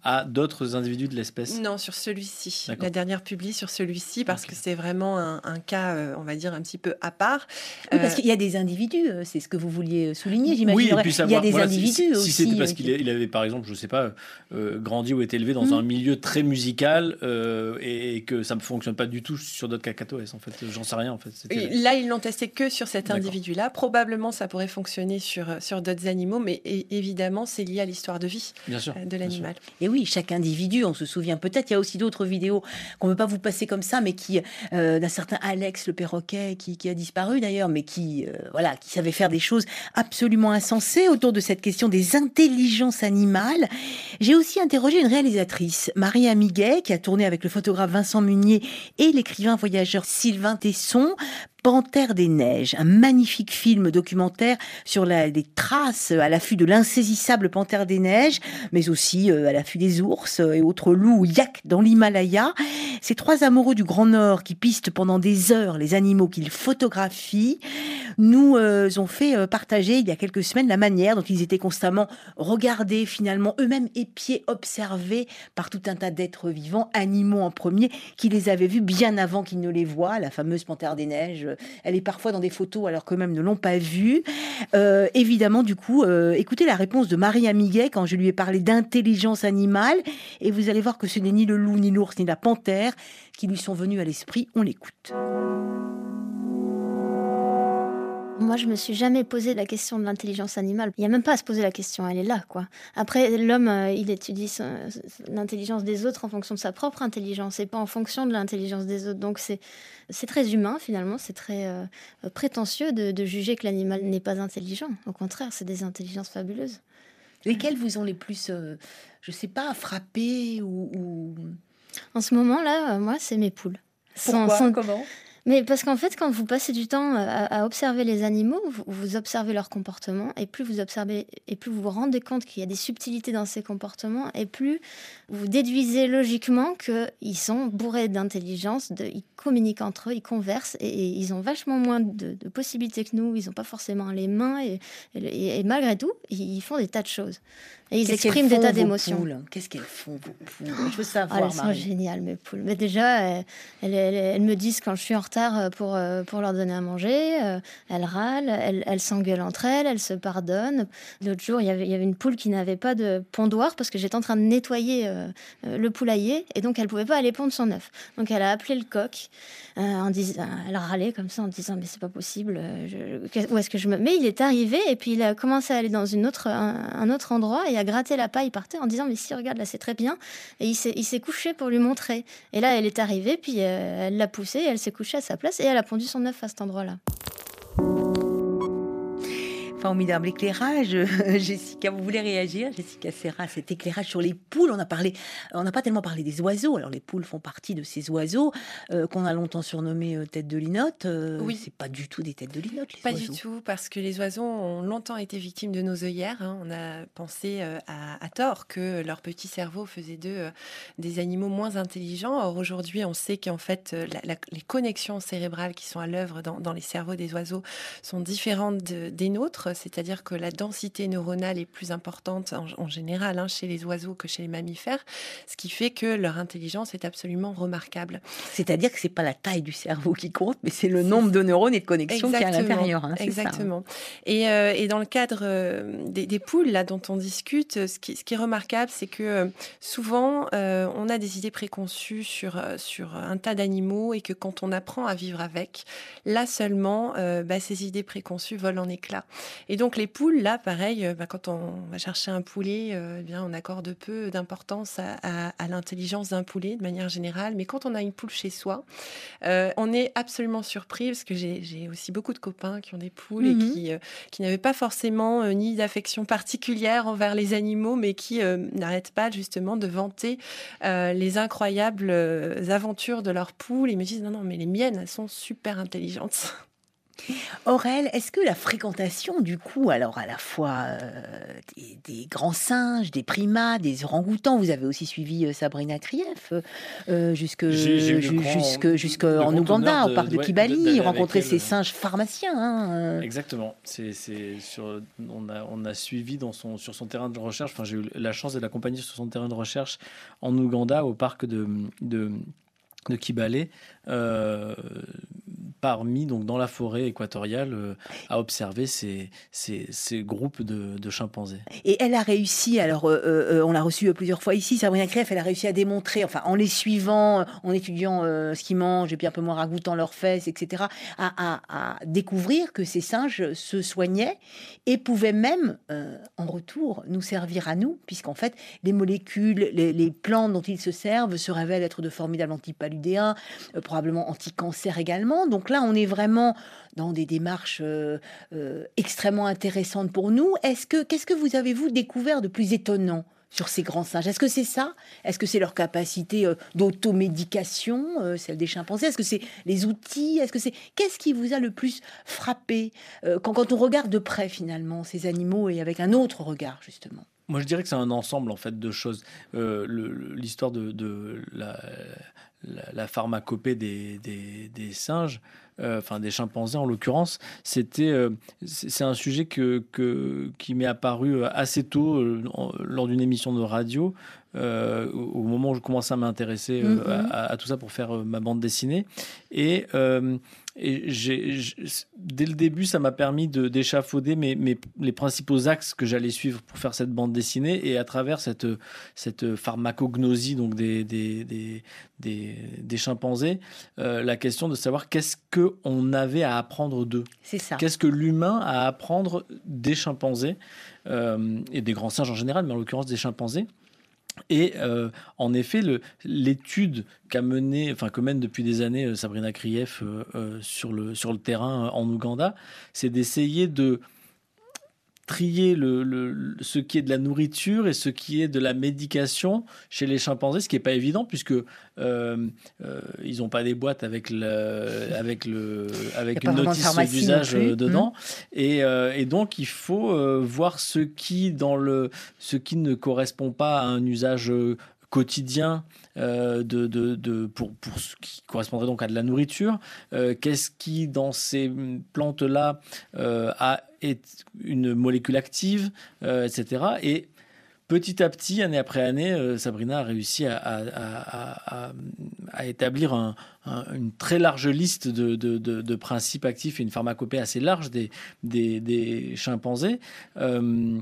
à d'autres individus de l'espèce? Non, sur celui-ci. D'accord. La dernière publie sur celui-ci parce Ok. que c'est vraiment un, un cas, euh, on va dire, un petit peu à part. Oui, parce Euh, qu'il y a des individus, euh, c'est ce que vous vouliez souligner, j'imagine. Oui, et Aurait- puis il y a savoir, des voilà, si- individus si, aussi. si c'était parce euh, qu'il qui- est- il avait, par exemple, je sais pas, euh, grandi ou été élevé dans Mhm. un milieu très musical euh, et, et que ça ne fonctionne pas du tout sur d'autres cacatoès, en fait. J'en sais rien, en fait. C'était- Et là, ils l'ont testé que sur cet D'accord. individu-là. Probablement, ça pourrait fonctionner sur, sur d'autres animaux, mais é- évidemment, c'est lié à l'histoire de vie Bien sûr. euh, de bien sûr. l'animal. Et oui, chaque individu, on se souvient peut-être, il y a aussi d'autres vidéos qu'on ne peut pas vous passer comme ça, mais qui, euh, d'un certain Alex le perroquet, qui, qui a disparu d'ailleurs, mais qui, euh, voilà, qui savait faire des choses absolument insensées autour de cette question des intelligences animales. J'ai aussi interrogé une réalisatrice, Marie Amiguet, qui a tourné avec le photographe Vincent Munier et l'écrivain voyageur Sylvain Tesson, Panthère des Neiges, un magnifique film documentaire sur la, les traces à l'affût de l'insaisissable panthère des neiges, mais aussi euh, à l'affût des ours euh, et autres loups ou yaks dans l'Himalaya. Ces trois amoureux du Grand Nord qui pistent pendant des heures les animaux qu'ils photographient nous euh, ont fait euh, partager il y a quelques semaines la manière dont ils étaient constamment regardés, finalement eux-mêmes épiés, observés par tout un tas d'êtres vivants, animaux en premier, qui les avaient vus bien avant qu'ils ne les voient. La fameuse panthère des neiges, elle est parfois dans des photos alors qu'eux-mêmes ne l'ont pas vue. Euh, évidemment, du coup, euh, écoutez la réponse de Marie Amiguet quand je lui ai parlé d'intelligence animale, et vous allez voir que ce n'est ni le loup, ni l'ours, ni la panthère qui lui sont venus à l'esprit. On l'écoute. Moi, je me suis jamais posé la question de l'intelligence animale. Il n'y a même pas à se poser la question, elle est là, quoi. Après, l'homme, euh, il étudie son- l'intelligence des autres en fonction de sa propre intelligence et pas en fonction de l'intelligence des autres. Donc, c'est, c'est très humain, finalement. C'est très euh, prétentieux de, de juger que l'animal n'est pas intelligent. Au contraire, c'est des intelligences fabuleuses. Lesquels vous ont les plus, euh, je sais pas, frappés ou... ou... En ce moment-là, euh, moi, c'est mes poules. Sans- Pourquoi sans- Comment Mais parce qu'en fait, quand vous passez du temps à, à observer les animaux, vous, vous observez leur comportement, et plus vous observez, et plus vous vous rendez compte qu'il y a des subtilités dans ces comportements, et plus vous déduisez logiquement qu'ils sont bourrés d'intelligence, de, ils communiquent entre eux, ils conversent, et, et ils ont vachement moins de, de possibilités que nous. Ils n'ont pas forcément les mains, et, et, et malgré tout, ils font des tas de choses. Et ils Qu'est-ce qu'elles expriment des font, tas vos d'émotions. poules Qu'est-ce qu'elles font, vos poules Je veux Ah, savoir, elles sont Marie. géniales, mes poules. Mais déjà, elles, elles- elles- elles me disent quand je suis en retard pour, euh, pour leur donner à manger. euh, Elles râlent, elles, elles s'engueulent entre elles, elles se pardonnent. L'autre jour, il y avait, il y avait une poule qui n'avait pas de pondoir parce que j'étais en train de nettoyer euh, euh, le poulailler et donc elle pouvait pas aller pondre son œuf. Donc elle a appelé le coq. Euh, en disant, elle râlait comme ça en disant mais c'est pas possible. euh, Je, qu'est- où est-ce que je me Mais il est arrivé et puis il a commencé à aller dans une autre, un, un autre endroit et à gratter la paille par terre en disant mais si regarde là c'est très bien. Et il s'est, il s'est couché pour lui montrer. Et là elle est arrivée puis euh, elle l'a poussée, et elle s'est couchée à sa place et elle a pondu son œuf à cet endroit-là. Formidable éclairage. Jessica, vous voulez réagir? Jessica Serra, cet éclairage sur les poules. On a parlé, on n'a pas tellement parlé des oiseaux. Alors les poules font partie de ces oiseaux euh, qu'on a longtemps surnommés euh, têtes de linotte. Euh, Oui. C'est pas du tout des têtes de linotte, les Pas oiseaux. du tout, parce que les oiseaux ont longtemps été victimes de nos œillères. hein. On a pensé euh, à, à tort que leur petit cerveau faisait d'eux euh, des animaux moins intelligents. Or, aujourd'hui, on sait qu'en fait, euh, la- la- les connexions cérébrales qui sont à l'œuvre dans, dans les cerveaux des oiseaux sont différentes de- des nôtres. C'est-à-dire que la densité neuronale est plus importante en, en général hein, chez les oiseaux que chez les mammifères, ce qui fait que leur intelligence est absolument remarquable. C'est-à-dire que c'est pas la taille du cerveau qui compte, mais c'est le nombre de neurones et de connexions qu'il y a à l'intérieur. hein, c'est ça, hein. Exactement. Et, euh, et dans le cadre euh, des, des poules là dont on discute, ce qui, ce qui est remarquable, c'est que euh, souvent euh, on a des idées préconçues sur euh, sur un tas d'animaux et que quand on apprend à vivre avec, là seulement, euh, bah, ces idées préconçues volent en éclats. Et donc les poules là, pareil, euh, bah, quand on va chercher un poulet, euh, eh bien on accorde peu d'importance à, à, à l'intelligence d'un poulet de manière générale, mais quand on a une poule chez soi, euh, on est absolument surpris parce que j'ai, j'ai aussi beaucoup de copains qui ont des poules Mhm. et qui, euh, qui n'avaient pas forcément euh, ni d'affection particulière envers les animaux, mais qui euh, n'arrêtent pas justement de vanter euh, les incroyables euh, aventures de leurs poules. Ils me disent non, non, mais les miennes, elles sont super intelligentes. Aurel, est-ce que la fréquentation, du coup, alors à la fois euh, des, des grands singes, des primates, des orang-outans, vous avez aussi suivi euh, Sabrina Krief euh, jusque, J'ai- j'ai eu le ju- grand- jusque, jusque le en grand Ouganda, honneur au parc de ouais, Kibali, d'aller avec rencontrer elle. ces singes pharmaciens. hein, euh. Exactement. C'est, c'est sur, on, a, on a suivi dans son, sur son terrain de recherche, enfin, j'ai eu la chance de l'accompagner sur son terrain de recherche en Ouganda, au parc de, de, de Kibale, euh, parmi, donc dans la forêt équatoriale, euh, à observer ces, ces, ces groupes de, de chimpanzés. Et elle a réussi, alors euh, euh, on l'a reçue plusieurs fois ici, Sabrina Krief, elle a réussi à démontrer, enfin en les suivant, euh, en étudiant euh, ce qu'ils mangent et puis un peu moins ragoûtant leurs fesses, et cetera, à, à- à découvrir que ces singes se soignaient et pouvaient même, euh, en retour, nous servir à nous, puisqu'en fait, les molécules, les, les plantes dont ils se servent se révèlent être de formidables antipaludéens, euh, probablement anti-cancer également. Donc là, on est vraiment dans des démarches euh, euh, extrêmement intéressantes pour nous. Est-ce que, qu'est-ce que vous avez-vous découvert de plus étonnant sur ces grands singes? Est-ce que c'est ça? Est-ce que c'est leur capacité euh, d'automédication, euh, celle des chimpanzés? Est-ce que c'est les outils? Est-ce que c'est Qu'est-ce qui vous a le plus frappé euh, quand, quand on regarde de près finalement ces animaux et avec un autre regard justement? Moi, je dirais que c'est un ensemble en fait de choses. Euh, le- le- l'histoire de, de la, la, la pharmacopée des, des, des singes, euh, enfin des chimpanzés en l'occurrence, c'était euh, c'est c'est un sujet que, que qui m'est apparu assez tôt euh, en- lors d'une émission de radio. euh, au au moment où je commençais à m'intéresser euh, Mhm. à, à tout ça pour faire euh, ma bande dessinée. Et, euh, et j'ai, j'ai- dès le début, ça m'a permis de, d'échafauder mes, mes- les principaux axes que j'allais suivre pour faire cette bande dessinée. Et à travers cette, cette pharmacognosie donc des, des, des, des, des chimpanzés, euh, la question de savoir qu'est-ce qu'on avait à apprendre d'eux. C'est ça. Qu'est-ce que l'humain a à apprendre des chimpanzés euh, et des grands singes en général, mais en l'occurrence des chimpanzés. Et euh, en effet, le- l'étude qu'a menée, enfin que mène depuis des années euh, Sabrina Krief euh, euh, sur le sur le terrain euh, en Ouganda, c'est d'essayer de trier le, le- le- ce qui est de la nourriture et ce qui est de la médication chez les chimpanzés, ce qui n'est pas évident puisque euh, euh, ils n'ont pas des boîtes avec le, avec le, avec Il y a une pas vraiment de notice pharmacie d'usage non plus. euh, dedans. Et, euh, et donc il faut euh, voir ce qui dans le, ce qui ne correspond pas à un usage euh, quotidien euh, de, de, de, pour, pour ce qui correspondrait donc à de la nourriture. Euh, qu'est-ce qui, dans ces plantes-là, euh, a est une molécule active, euh, et cetera. Et petit à petit, année après année, euh, Sabrina a réussi à, à, à, à, à établir un, un, une très large liste de, de, de, de principes actifs et une pharmacopée assez large des, des, des chimpanzés. Euh,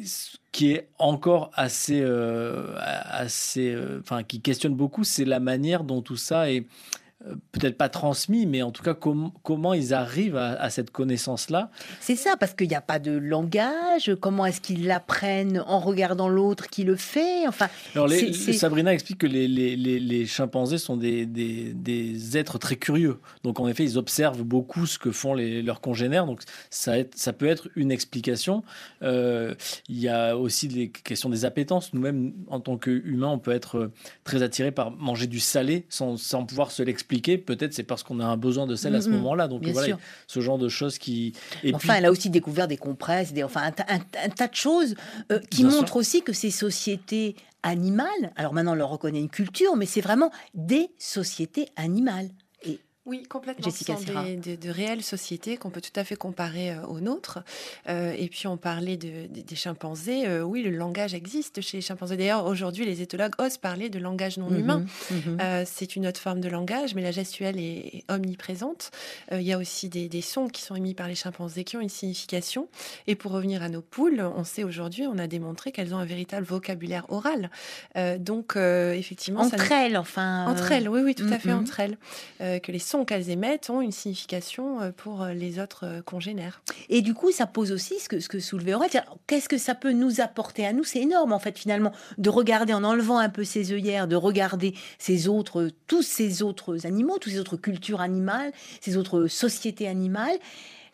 qui est encore assez, euh, assez, euh, enfin, qui questionne beaucoup, c'est la manière dont tout ça est euh, peut-être pas transmis, mais en tout cas com- comment ils arrivent à, à cette connaissance-là. C'est ça, parce qu'il n'y a pas de langage. Comment est-ce qu'ils l'apprennent en regardant l'autre qui le fait? Enfin, Alors, les- c'est- c'est- Sabrina explique que les, les, les, les chimpanzés sont des, des, des êtres très curieux. Donc, en effet, ils observent beaucoup ce que font les, leurs congénères. Donc, ça, est- ça peut être une explication. Euh, il y a aussi les questions des appétences. Nous-mêmes, en tant qu'humains, on peut être très attirés par manger du salé sans, sans pouvoir se l'expliquer. Peut-être c'est parce qu'on a un besoin de sel à ce Mhm, moment-là. Donc, bien voilà, sûr. ce genre de choses qui... Et Enfin, puis, elle a aussi découvert des compresses, des, enfin un, ta- un ta- un tas de choses euh, qui Bien sûr. montrent aussi que ces sociétés animales, alors maintenant on leur reconnaît une culture, mais c'est vraiment des sociétés animales. Et Oui, complètement. Jessica Ce sont Serra. des, des- de réelles sociétés qu'on peut tout à fait comparer euh, aux nôtres. Euh, et puis, on parlait de- de- des chimpanzés. Euh, oui, le langage existe chez les chimpanzés. D'ailleurs, aujourd'hui, les éthologues osent parler de langage non humain. Mhm, mhm. Euh, c'est une autre forme de langage, mais la gestuelle est, est omniprésente. Euh, Il y a aussi des, des sons qui sont émis par les chimpanzés qui ont une signification. Et pour revenir à nos poules, on sait aujourd'hui, on a démontré qu'elles ont un véritable vocabulaire oral. Euh, donc, euh, effectivement... ça Entre nous- elles, enfin. euh, Entre elles, oui, oui, tout à fait mhm. entre elles. Euh, que les sons qu'elles émettent ont une signification euh, pour euh, les autres euh, congénères. Et du coup, ça pose aussi ce que, ce que soulevait Aurèle. C'est-à-dire, qu'est-ce que ça peut nous apporter à nous? C'est énorme, en fait, finalement, de regarder, en enlevant un peu ses œillères, de regarder ces autres, tous ces autres animaux, toutes ces autres cultures animales, ces autres sociétés animales.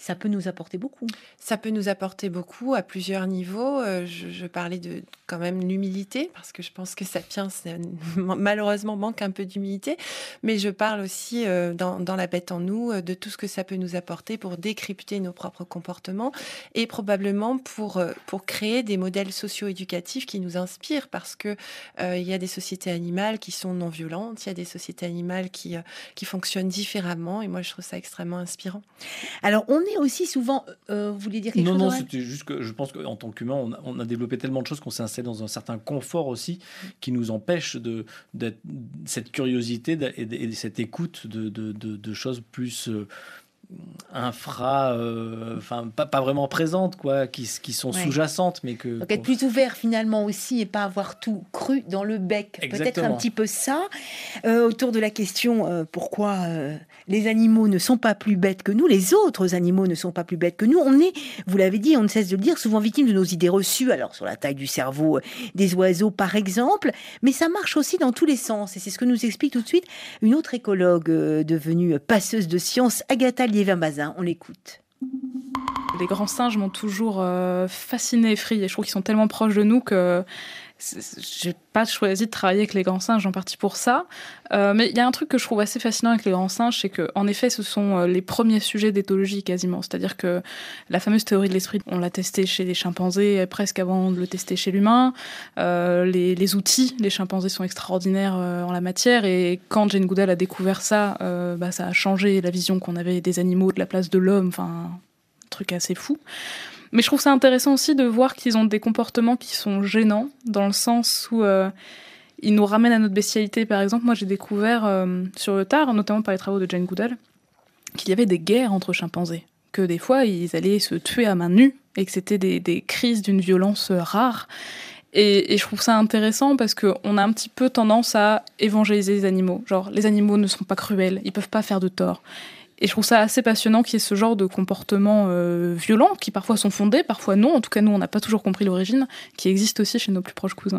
ça peut nous apporter beaucoup. Ça peut nous apporter beaucoup à plusieurs niveaux. Euh, je, je parlais de quand même l'humilité, parce que je pense que Sapiens, euh, malheureusement, manque un peu d'humilité. Mais je parle aussi, euh, dans, dans La Bête en nous, euh, de tout ce que ça peut nous apporter pour décrypter nos propres comportements et probablement pour, euh, pour créer des modèles socio-éducatifs qui nous inspirent, parce que euh, il y a des sociétés animales qui sont non violentes, il y a des sociétés animales qui, euh, qui fonctionnent différemment, et moi, je trouve ça extrêmement inspirant. Alors, on est aussi souvent... Euh, vous voulez dire quelque non, chose Non, Aurel c'était juste que je pense qu'en tant qu'humain, on a, on a développé tellement de choses qu'on s'est installé dans un certain confort aussi, qui nous empêche de, d'être, cette curiosité et, de, et de cette écoute de, de, de, de choses plus... Euh, infra, euh, enfin pas, pas vraiment présentes, quoi, qui, qui sont ouais. sous-jacentes, mais que... Donc être plus ouvert finalement aussi et pas avoir tout cru dans le bec. Exactement. Peut-être un petit peu ça. Euh, autour de la question euh, pourquoi euh, les animaux ne sont pas plus bêtes que nous, les autres animaux ne sont pas plus bêtes que nous. On est, vous l'avez dit, on ne cesse de le dire, souvent victime de nos idées reçues, alors sur la taille du cerveau euh, des oiseaux par exemple, mais ça marche aussi dans tous les sens. Et c'est ce que nous explique tout de suite une autre écologue euh, devenue passeuse de sciences, Agatha Liévin-Bazin. On l'écoute. Les grands singes m'ont toujours euh, fascinée, effrayée. Je trouve qu'ils sont tellement proches de nous que j'ai pas choisi de travailler avec les grands singes en partie pour ça. Euh, mais il y a un truc que je trouve assez fascinant avec les grands singes, c'est que, en effet, ce sont les premiers sujets d'éthologie quasiment. C'est-à-dire que la fameuse théorie de l'esprit, on l'a testée chez les chimpanzés presque avant de le tester chez l'humain. Euh, les, les outils, les chimpanzés sont extraordinaires euh, en la matière. Et quand Jane Goodall a découvert ça, euh, bah, ça a changé la vision qu'on avait des animaux, de la place de l'homme. Enfin, un truc assez fou. Mais je trouve ça intéressant aussi de voir qu'ils ont des comportements qui sont gênants, dans le sens où euh, ils nous ramènent à notre bestialité. Par exemple, moi j'ai découvert euh, sur le tard, notamment par les travaux de Jane Goodall, qu'il y avait des guerres entre chimpanzés, que des fois ils allaient se tuer à main nue, et que c'était des, des crises d'une violence rare. Et, et je trouve ça intéressant parce qu'on a un petit peu tendance à évangéliser les animaux. Genre, les animaux ne sont pas cruels, ils peuvent pas faire de tort. Et je trouve ça assez passionnant qu'il y ait ce genre de comportements euh, violents, qui parfois sont fondés, parfois non. En tout cas, nous, on n'a pas toujours compris l'origine, qui existe aussi chez nos plus proches cousins.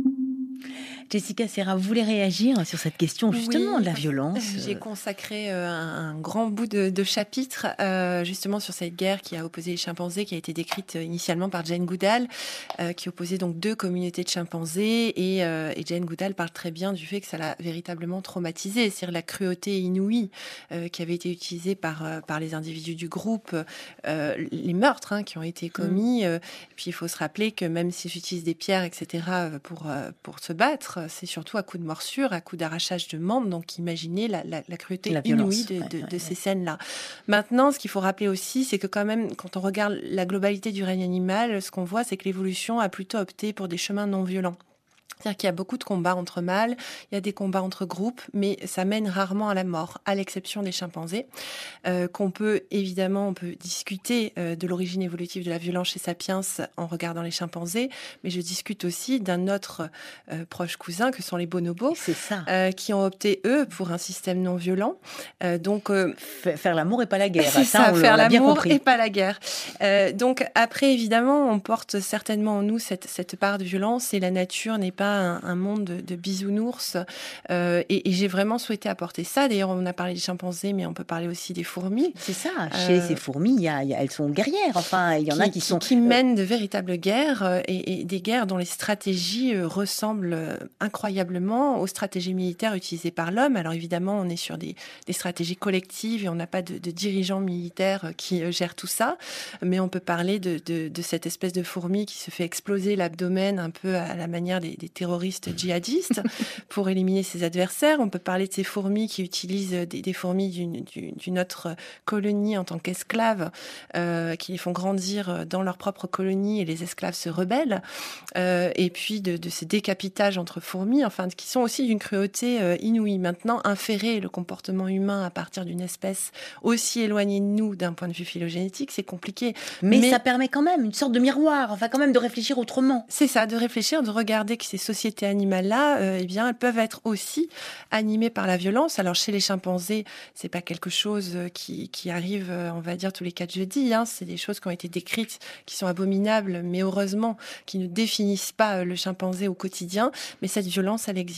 Jessica Serra, vous voulez réagir sur cette question justement oui, de la violence? J'ai consacré euh, un, un grand bout de, de chapitre euh, justement sur cette guerre qui a opposé les chimpanzés, qui a été décrite initialement par Jane Goodall, euh, qui opposait donc deux communautés de chimpanzés. Et, euh, et Jane Goodall parle très bien du fait que ça l'a véritablement traumatisé, c'est-à-dire la cruauté inouïe euh, qui avait été utilisée par, euh, par les individus du groupe, euh, les meurtres hein, qui ont été commis. Euh, puis il faut se rappeler que même si j'utilise des pierres, et cetera, pour, euh, pour se battre, c'est surtout à coup de morsure, à coup d'arrachage de membres. Donc imaginez la, la, la cruauté la inouïe de, de, ouais, de ouais, ces ouais. scènes-là. Maintenant, ce qu'il faut rappeler aussi, c'est que quand même, quand on regarde la globalité du règne animal, ce qu'on voit, c'est que l'évolution a plutôt opté pour des chemins non violents. C'est-à-dire qu'il y a beaucoup de combats entre mâles, il y a des combats entre groupes, mais ça mène rarement à la mort, à l'exception des chimpanzés, euh, qu'on peut évidemment, on peut discuter euh, de l'origine évolutive de la violence chez Sapiens en regardant les chimpanzés, mais je discute aussi d'un autre euh, proche cousin que sont les bonobos, c'est ça. Euh, qui ont opté eux pour un système non violent. Euh, donc euh, faire l'amour et pas la guerre. C'est ça, ça on faire l'amour et pas la guerre. Euh, donc après, évidemment, on porte certainement en nous cette, cette part de violence, et la nature n'est pas Un, un monde de, de bisounours euh, et, et j'ai vraiment souhaité apporter ça. D'ailleurs, on a parlé des chimpanzés, mais on peut parler aussi des fourmis. C'est ça. Chez euh, ces fourmis, y a, y a, elles sont guerrières. Enfin, il y en qui, a qui, qui sont qui mènent de véritables guerres euh, et, et des guerres dont les stratégies euh, ressemblent euh, incroyablement aux stratégies militaires utilisées par l'homme. Alors évidemment, on est sur des, des stratégies collectives et on n'a pas de, de dirigeants militaires qui euh, gèrent tout ça. Mais on peut parler de, de, de cette espèce de fourmi qui se fait exploser l'abdomen un peu à la manière des, des terroristes djihadistes pour éliminer ses adversaires. On peut parler de ces fourmis qui utilisent des, des fourmis d'une, d'une autre colonie en tant qu'esclaves, euh, qui les font grandir dans leur propre colonie et les esclaves se rebellent. Euh, et puis de, de ces décapitages entre fourmis, enfin, qui sont aussi d'une cruauté euh, inouïe. Maintenant, inférer le comportement humain à partir d'une espèce aussi éloignée de nous d'un point de vue phylogénétique, c'est compliqué. Mais, Mais ça permet quand même une sorte de miroir, enfin quand même de réfléchir autrement. C'est ça, de réfléchir, de regarder que ces sociétés animales-là, euh, eh bien, elles peuvent être aussi animées par la violence. Alors, chez les chimpanzés, c'est pas quelque chose qui, qui arrive, on va dire, tous les quatre jeudis. Hein. C'est des choses qui ont été décrites, qui sont abominables, mais heureusement, qui ne définissent pas le chimpanzé au quotidien. Mais cette violence, elle existe.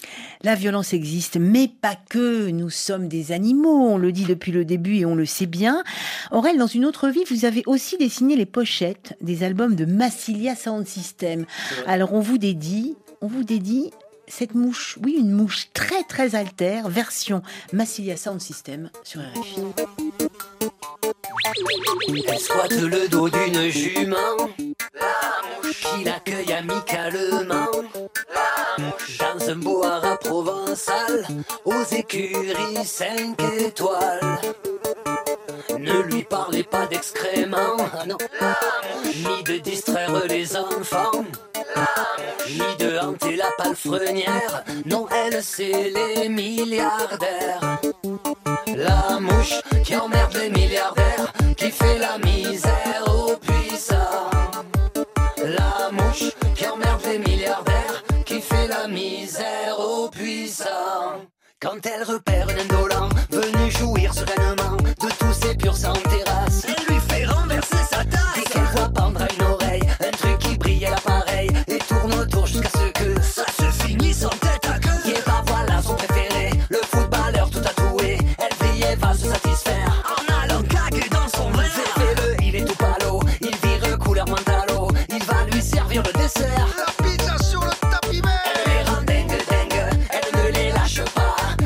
La violence existe, mais pas que. Nous sommes des animaux, on le dit depuis le début et on le sait bien. Aurel, dans une autre vie, vous avez aussi dessiné les pochettes des albums de Massilia Sound System. Alors on vous dédie, on vous dédie cette mouche, oui, une mouche très très altère, version Massilia Sound System sur R F I. Elle squatte le dos d'une jument, la mouche qui l'accueille amicalement, la mouche dans un bois provençal, aux écuries cinq étoiles. Ne lui parlez pas d'excréments, ah non, ni de distraire les enfants, ni de hanter la palefrenière. Non, elle, c'est les milliardaires. La mouche qui emmerde les milliardaires, qui fait la misère aux puissants. La mouche qui emmerde les milliardaires, qui fait la misère aux puissants. Quand elle repère un indolent venu jouir sereinement de tous ses purs sang terrasse, elle lui fait renverser sa tasse. Dès qu'elle voit pendre à une oreille un truc qui brille à l'appareil et tourne autour jusqu'à ce que ça se finisse en tête à queue. Et bah voilà son préféré, le footballeur tout tatoué. Elle veillait va se satisfaire en allant caguer dans son verre. Fais-le, il est tout palo, il vire couleur mandalo, il va lui servir le dessert. La pizza sur le tapis vert. Elle les rend dingue dingue, elle ne les lâche pas.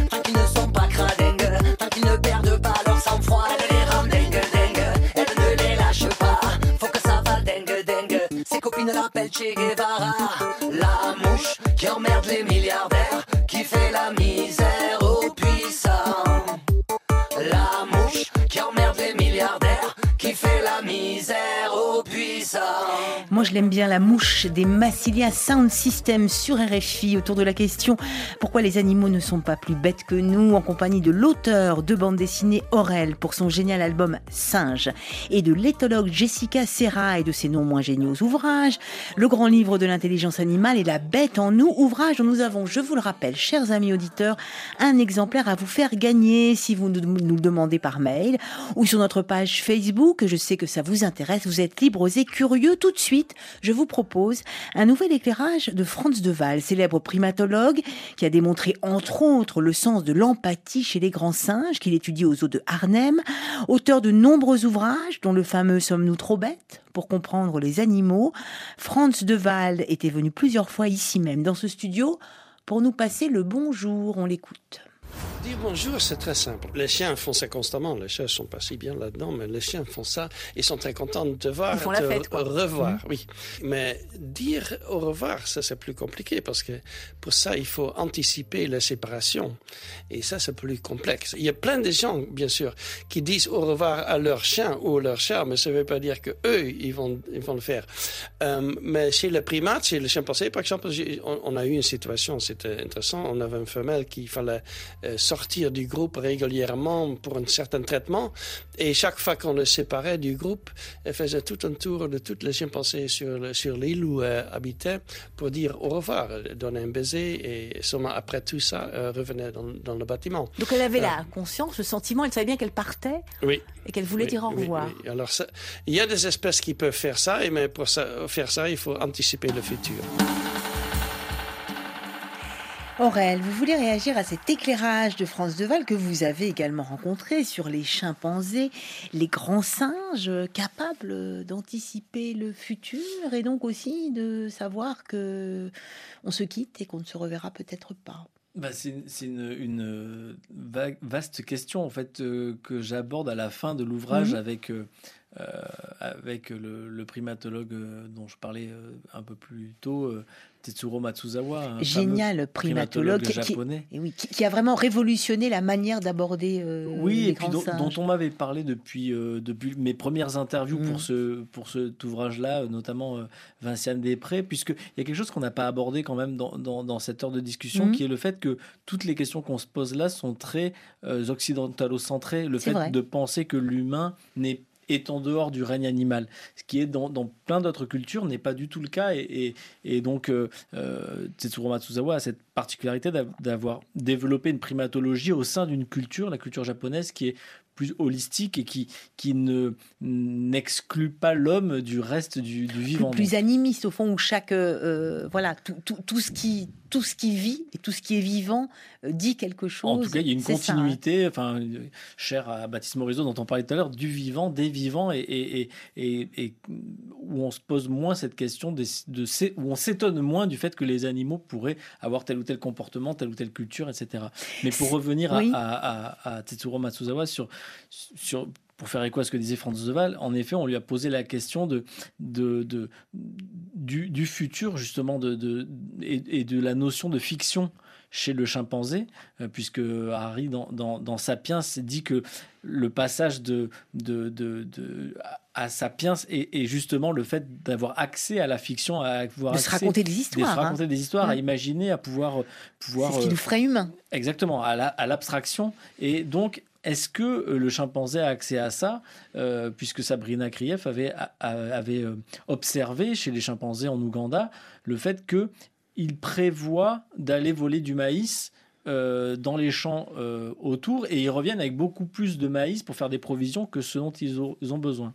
Copine l'appelle Che Guevara. La mouche qui emmerde les milliardaires, qui fait la misère aux puissants. La mouche qui emmerde les milliardaires, qui fait la misère aux puissants. Moi, je l'aime bien, la mouche des Massilia Sound System sur R F I, autour de la question « Pourquoi les animaux ne sont pas plus bêtes que nous ?» en compagnie de l'auteur de bande dessinée Aurel pour son génial album Singe et de l'éthologue Jessica Serra et de ses non moins géniaux ouvrages Le grand livre de l'intelligence animale et La bête en nous, ouvrage dont nous avons, je vous le rappelle, chers amis auditeurs, un exemplaire à vous faire gagner si vous nous le demandez par mail ou sur notre page Facebook. Je sais que ça vous intéresse, vous êtes libres et curieux. Tout de suite, je vous propose un nouvel éclairage de Frans de Waal, célèbre primatologue qui a démontré entre autres le sens de l'empathie chez les grands singes qu'il étudie aux eaux de Arnhem, auteur de nombreux ouvrages dont le fameux Sommes-nous trop bêtes pour comprendre les animaux. Frans de Waal était venu plusieurs fois ici même dans ce studio pour nous passer le bonjour. On l'écoute. Dire bonjour, c'est très simple. Les chiens font ça constamment. Les chats ne sont pas si bien là-dedans, mais les chiens font ça. Ils sont très contents de te voir, Ils font la te fête, quoi. revoir. Mmh. Oui. Mais dire au revoir, ça c'est plus compliqué parce que pour ça, il faut anticiper la séparation. Et ça, c'est plus complexe. Il y a plein de gens, bien sûr, qui disent au revoir à leur chien ou à leur chat, mais ça ne veut pas dire que eux, ils vont, ils vont le faire. Euh, mais chez les primates, chez les chimpanzés, par exemple, on, on a eu une situation, c'était intéressant. On avait une femelle qu'il fallait euh, sortir du groupe régulièrement pour un certain traitement. Et chaque fois qu'on le séparait du groupe, elle faisait tout un tour de toutes les chimpanzés sur, le, sur l'île où elle habitait pour dire au revoir, donner un baiser et seulement après tout ça, elle revenait dans, dans le bâtiment. Donc elle avait euh, la conscience, le sentiment, elle savait bien qu'elle partait oui, et qu'elle voulait oui, dire au revoir. Oui, oui. Alors ça, il y a des espèces qui peuvent faire ça, mais pour ça, faire ça, il faut anticiper le futur. Aurel, vous voulez réagir à cet éclairage de Frans de Waal que vous avez également rencontré sur les chimpanzés, les grands singes capables d'anticiper le futur et donc aussi de savoir que on se quitte et qu'on ne se reverra peut-être pas. Bah c'est, c'est une, une vaste question en fait euh, que j'aborde à la fin de l'ouvrage mmh. avec euh, euh, avec le, le primatologue euh, dont je parlais euh, un peu plus tôt, euh, Tetsuro Matsuzawa, un génial primatologue, primatologue japonais, qui, oui, qui, qui a vraiment révolutionné la manière d'aborder euh, oui, les et grands puis singes. dont, dont on m'avait parlé depuis euh, depuis mes premières interviews mmh. pour ce pour cet ouvrage-là, notamment euh, Vinciane Després, puisqu'il y a quelque chose qu'on n'a pas abordé quand même dans, dans, dans cette heure de discussion, mmh. qui est le fait que toutes les questions qu'on se pose là sont très euh, occidentalo-centrées. Le C'est fait vrai. de penser que l'humain n'est est en dehors du règne animal, ce qui est dans, dans plein d'autres cultures n'est pas du tout le cas, et, et, et donc euh, euh, Tetsuro Matsuzawa a cette particularité d'avoir développé une primatologie au sein d'une culture, la culture japonaise, qui est plus holistique et qui, qui ne, n'exclut pas l'homme du reste du, du vivant. Plus, plus animiste, au fond, où chaque... Euh, voilà, tout, tout, tout, ce qui, tout ce qui vit et tout ce qui est vivant euh, dit quelque chose. En tout cas, il y a une c'est continuité, ça, hein. enfin, chère à Baptiste Morisot, dont on parlait tout à l'heure, du vivant, des vivants, et, et, et, et, et où on se pose moins cette question, de, de, où on s'étonne moins du fait que les animaux pourraient avoir tel ou tel comportement, telle ou telle culture, et cetera. Mais pour revenir oui. à, à, à, à Tetsuro Matsuzawa, sur, sur, pour faire écho à ce que disait Franz de Waal, en effet, on lui a posé la question de, de, de, du, du futur, justement, de, de, et, et de la notion de fiction chez le chimpanzé, euh, puisque Harari, dans, dans, dans Sapiens, dit que le passage de, de, de, de, à Sapiens est, est justement le fait d'avoir accès à la fiction, à pouvoir de accès, se raconter des histoires, de se raconter hein. des histoires, mmh. à imaginer, à pouvoir, pouvoir. C'est ce qui nous ferait humains. Exactement, à, la, à l'abstraction. Et donc, est-ce que le chimpanzé a accès à ça, euh, puisque Sabrina Krief avait, avait euh, observé chez les chimpanzés en Ouganda le fait que ils prévoient d'aller voler du maïs euh, dans les champs euh, autour, et ils reviennent avec beaucoup plus de maïs pour faire des provisions que ce dont ils ont, ils ont besoin.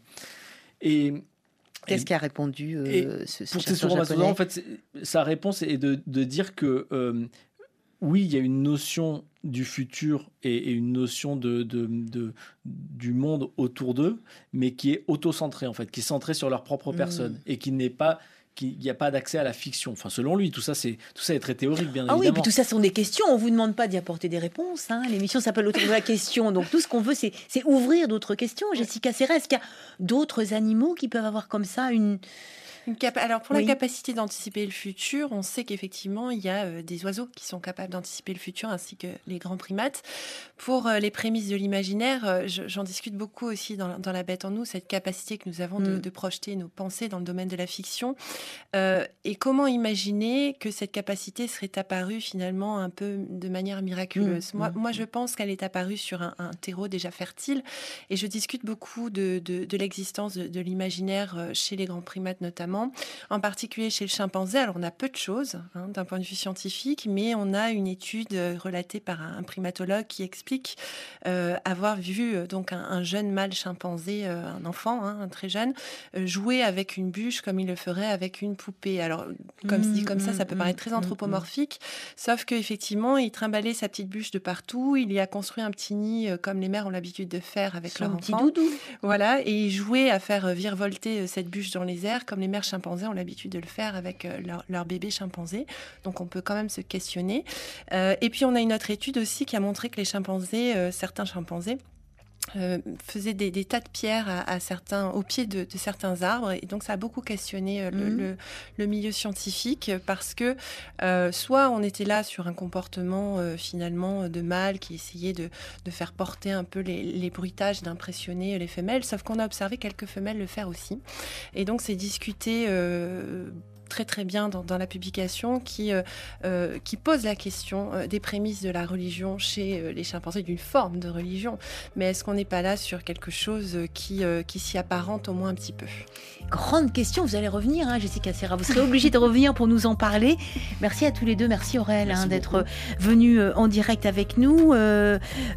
Et qu'est-ce qu'a répondu euh, ce, ce pour Tetsuro Matsuzawa, en fait, sa réponse est de, de dire que euh, oui, il y a une notion du futur et, et une notion de, de, de, du monde autour d'eux, mais qui est auto-centrée, en fait, qui est centrée sur leur propre personne, mmh. et qui n'est pas... qu'il n'y a pas d'accès à la fiction. Enfin, selon lui, tout ça, c'est, tout ça est très théorique, bien ah évidemment. Ah oui, puis tout ça sont des questions. On ne vous demande pas d'y apporter des réponses. Hein. L'émission s'appelle Autour de la question. Donc, tout ce qu'on veut, c'est, c'est ouvrir d'autres questions. Jessica Serra, est-ce qu'il y a d'autres animaux qui peuvent avoir comme ça une... Une capa- Alors, pour oui. la capacité d'anticiper le futur, on sait qu'effectivement, il y a euh, des oiseaux qui sont capables d'anticiper le futur, ainsi que les grands primates. Pour euh, les prémices de l'imaginaire, euh, je, j'en discute beaucoup aussi dans, dans La Bête en nous, cette capacité que nous avons de, mm. de projeter nos pensées dans le domaine de la fiction. Euh, et comment imaginer que cette capacité serait apparue finalement un peu de manière miraculeuse. Mm. Moi, mm. moi, je pense qu'elle est apparue sur un, un terreau déjà fertile. Et je discute beaucoup de, de, de l'existence de, de l'imaginaire chez les grands primates notamment. En particulier chez le chimpanzé. Alors, on a peu de choses hein, d'un point de vue scientifique, mais on a une étude relatée par un primatologue qui explique euh, avoir vu euh, donc un, un jeune mâle chimpanzé, euh, un enfant, hein, un très jeune, euh, jouer avec une bûche comme il le ferait avec une poupée. Alors, comme mmh, dit comme mmh, ça, ça peut mmh, paraître très anthropomorphique, mmh. sauf qu'effectivement, il trimballait sa petite bûche de partout. Il y a construit un petit nid euh, comme les mères ont l'habitude de faire avec Son leur petit enfant. doudou. Voilà, et il jouait à faire virevolter cette bûche dans les airs comme les mères chimpanzés ont l'habitude de le faire avec euh, leur, leur bébé chimpanzé. Donc on peut quand même se questionner. Euh, et puis on a une autre étude aussi qui a montré que les chimpanzés, euh, certains chimpanzés, Euh, faisait des, des tas de pierres à, à certains, au pied de, de certains arbres, et donc ça a beaucoup questionné euh, le, mmh. le, le milieu scientifique, parce que euh, soit on était là sur un comportement euh, finalement de mâle qui essayait de, de faire porter un peu les, les bruitages, d'impressionner les femelles, sauf qu'on a observé quelques femelles le faire aussi, et donc c'est discuté euh, très très bien dans, dans la publication qui, euh, euh, qui pose la question euh, des prémices de la religion chez euh, les chimpanzés, d'une forme de religion. Mais est-ce qu'on n'est pas là sur quelque chose qui, euh, qui s'y apparente au moins un petit peu ? Grande question, vous allez revenir, hein, Jessica Serra, vous serez obligée de revenir pour nous en parler. Merci à tous les deux, merci Aurèle merci hein, d'être venu en direct avec nous. Euh,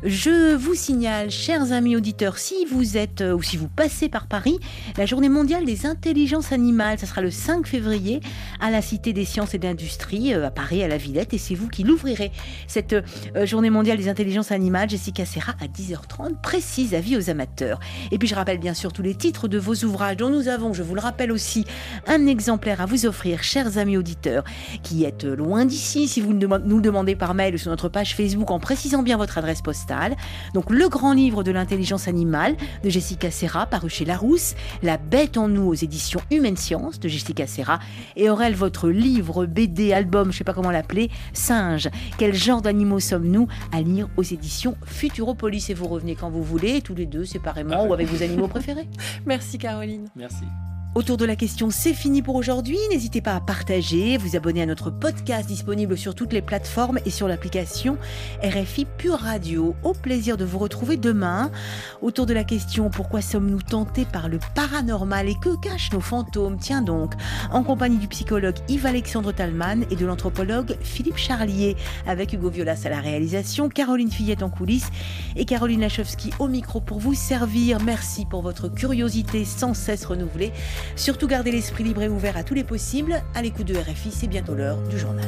je vous signale, chers amis auditeurs, si vous êtes euh, ou si vous passez par Paris, la journée mondiale des intelligences animales, ça sera le cinq février à la Cité des Sciences et de l'Industrie, euh, à Paris, à la Villette, et c'est vous qui l'ouvrirez, cette euh, journée mondiale des intelligences animales. Jessica Serra à dix heures trente, précise, avis aux amateurs. Et puis je rappelle bien sûr tous les titres de vos ouvrages dont nous avons, je vous le rappelle aussi, un exemplaire à vous offrir, chers amis auditeurs, qui êtes loin d'ici, si vous nous le demandez par mail ou sur notre page Facebook en précisant bien votre adresse postale. Donc le grand livre de l'intelligence animale de Jessica Serra, paru chez Larousse, La Bête en nous aux éditions Humaine Science de Jessica Serra, et Aurèle, votre livre, B D, album, je ne sais pas comment l'appeler, Singe. Quel genre d'animaux sommes-nous, à lire aux éditions Futuropolis. Et vous revenez quand vous voulez, tous les deux séparément, ah, ou avec vos animaux préférés. Merci Caroline. Merci. Autour de la question, c'est fini pour aujourd'hui. N'hésitez pas à partager, vous abonner à notre podcast disponible sur toutes les plateformes et sur l'application R F I Pure Radio. Au plaisir de vous retrouver demain. Autour de la question, pourquoi sommes-nous tentés par le paranormal et que cachent nos fantômes? Tiens donc, en compagnie du psychologue Yves-Alexandre Talman et de l'anthropologue Philippe Charlier, avec Hugo Violas à la réalisation, Caroline Fillette en coulisses et Caroline Lachowski au micro pour vous servir. Merci pour votre curiosité sans cesse renouvelée. Surtout gardez l'esprit libre et ouvert à tous les possibles. À l'écoute de R F I, c'est bientôt l'heure du journal.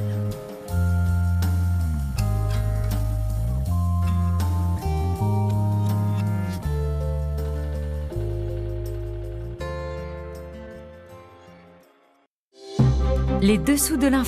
Les dessous de l'info.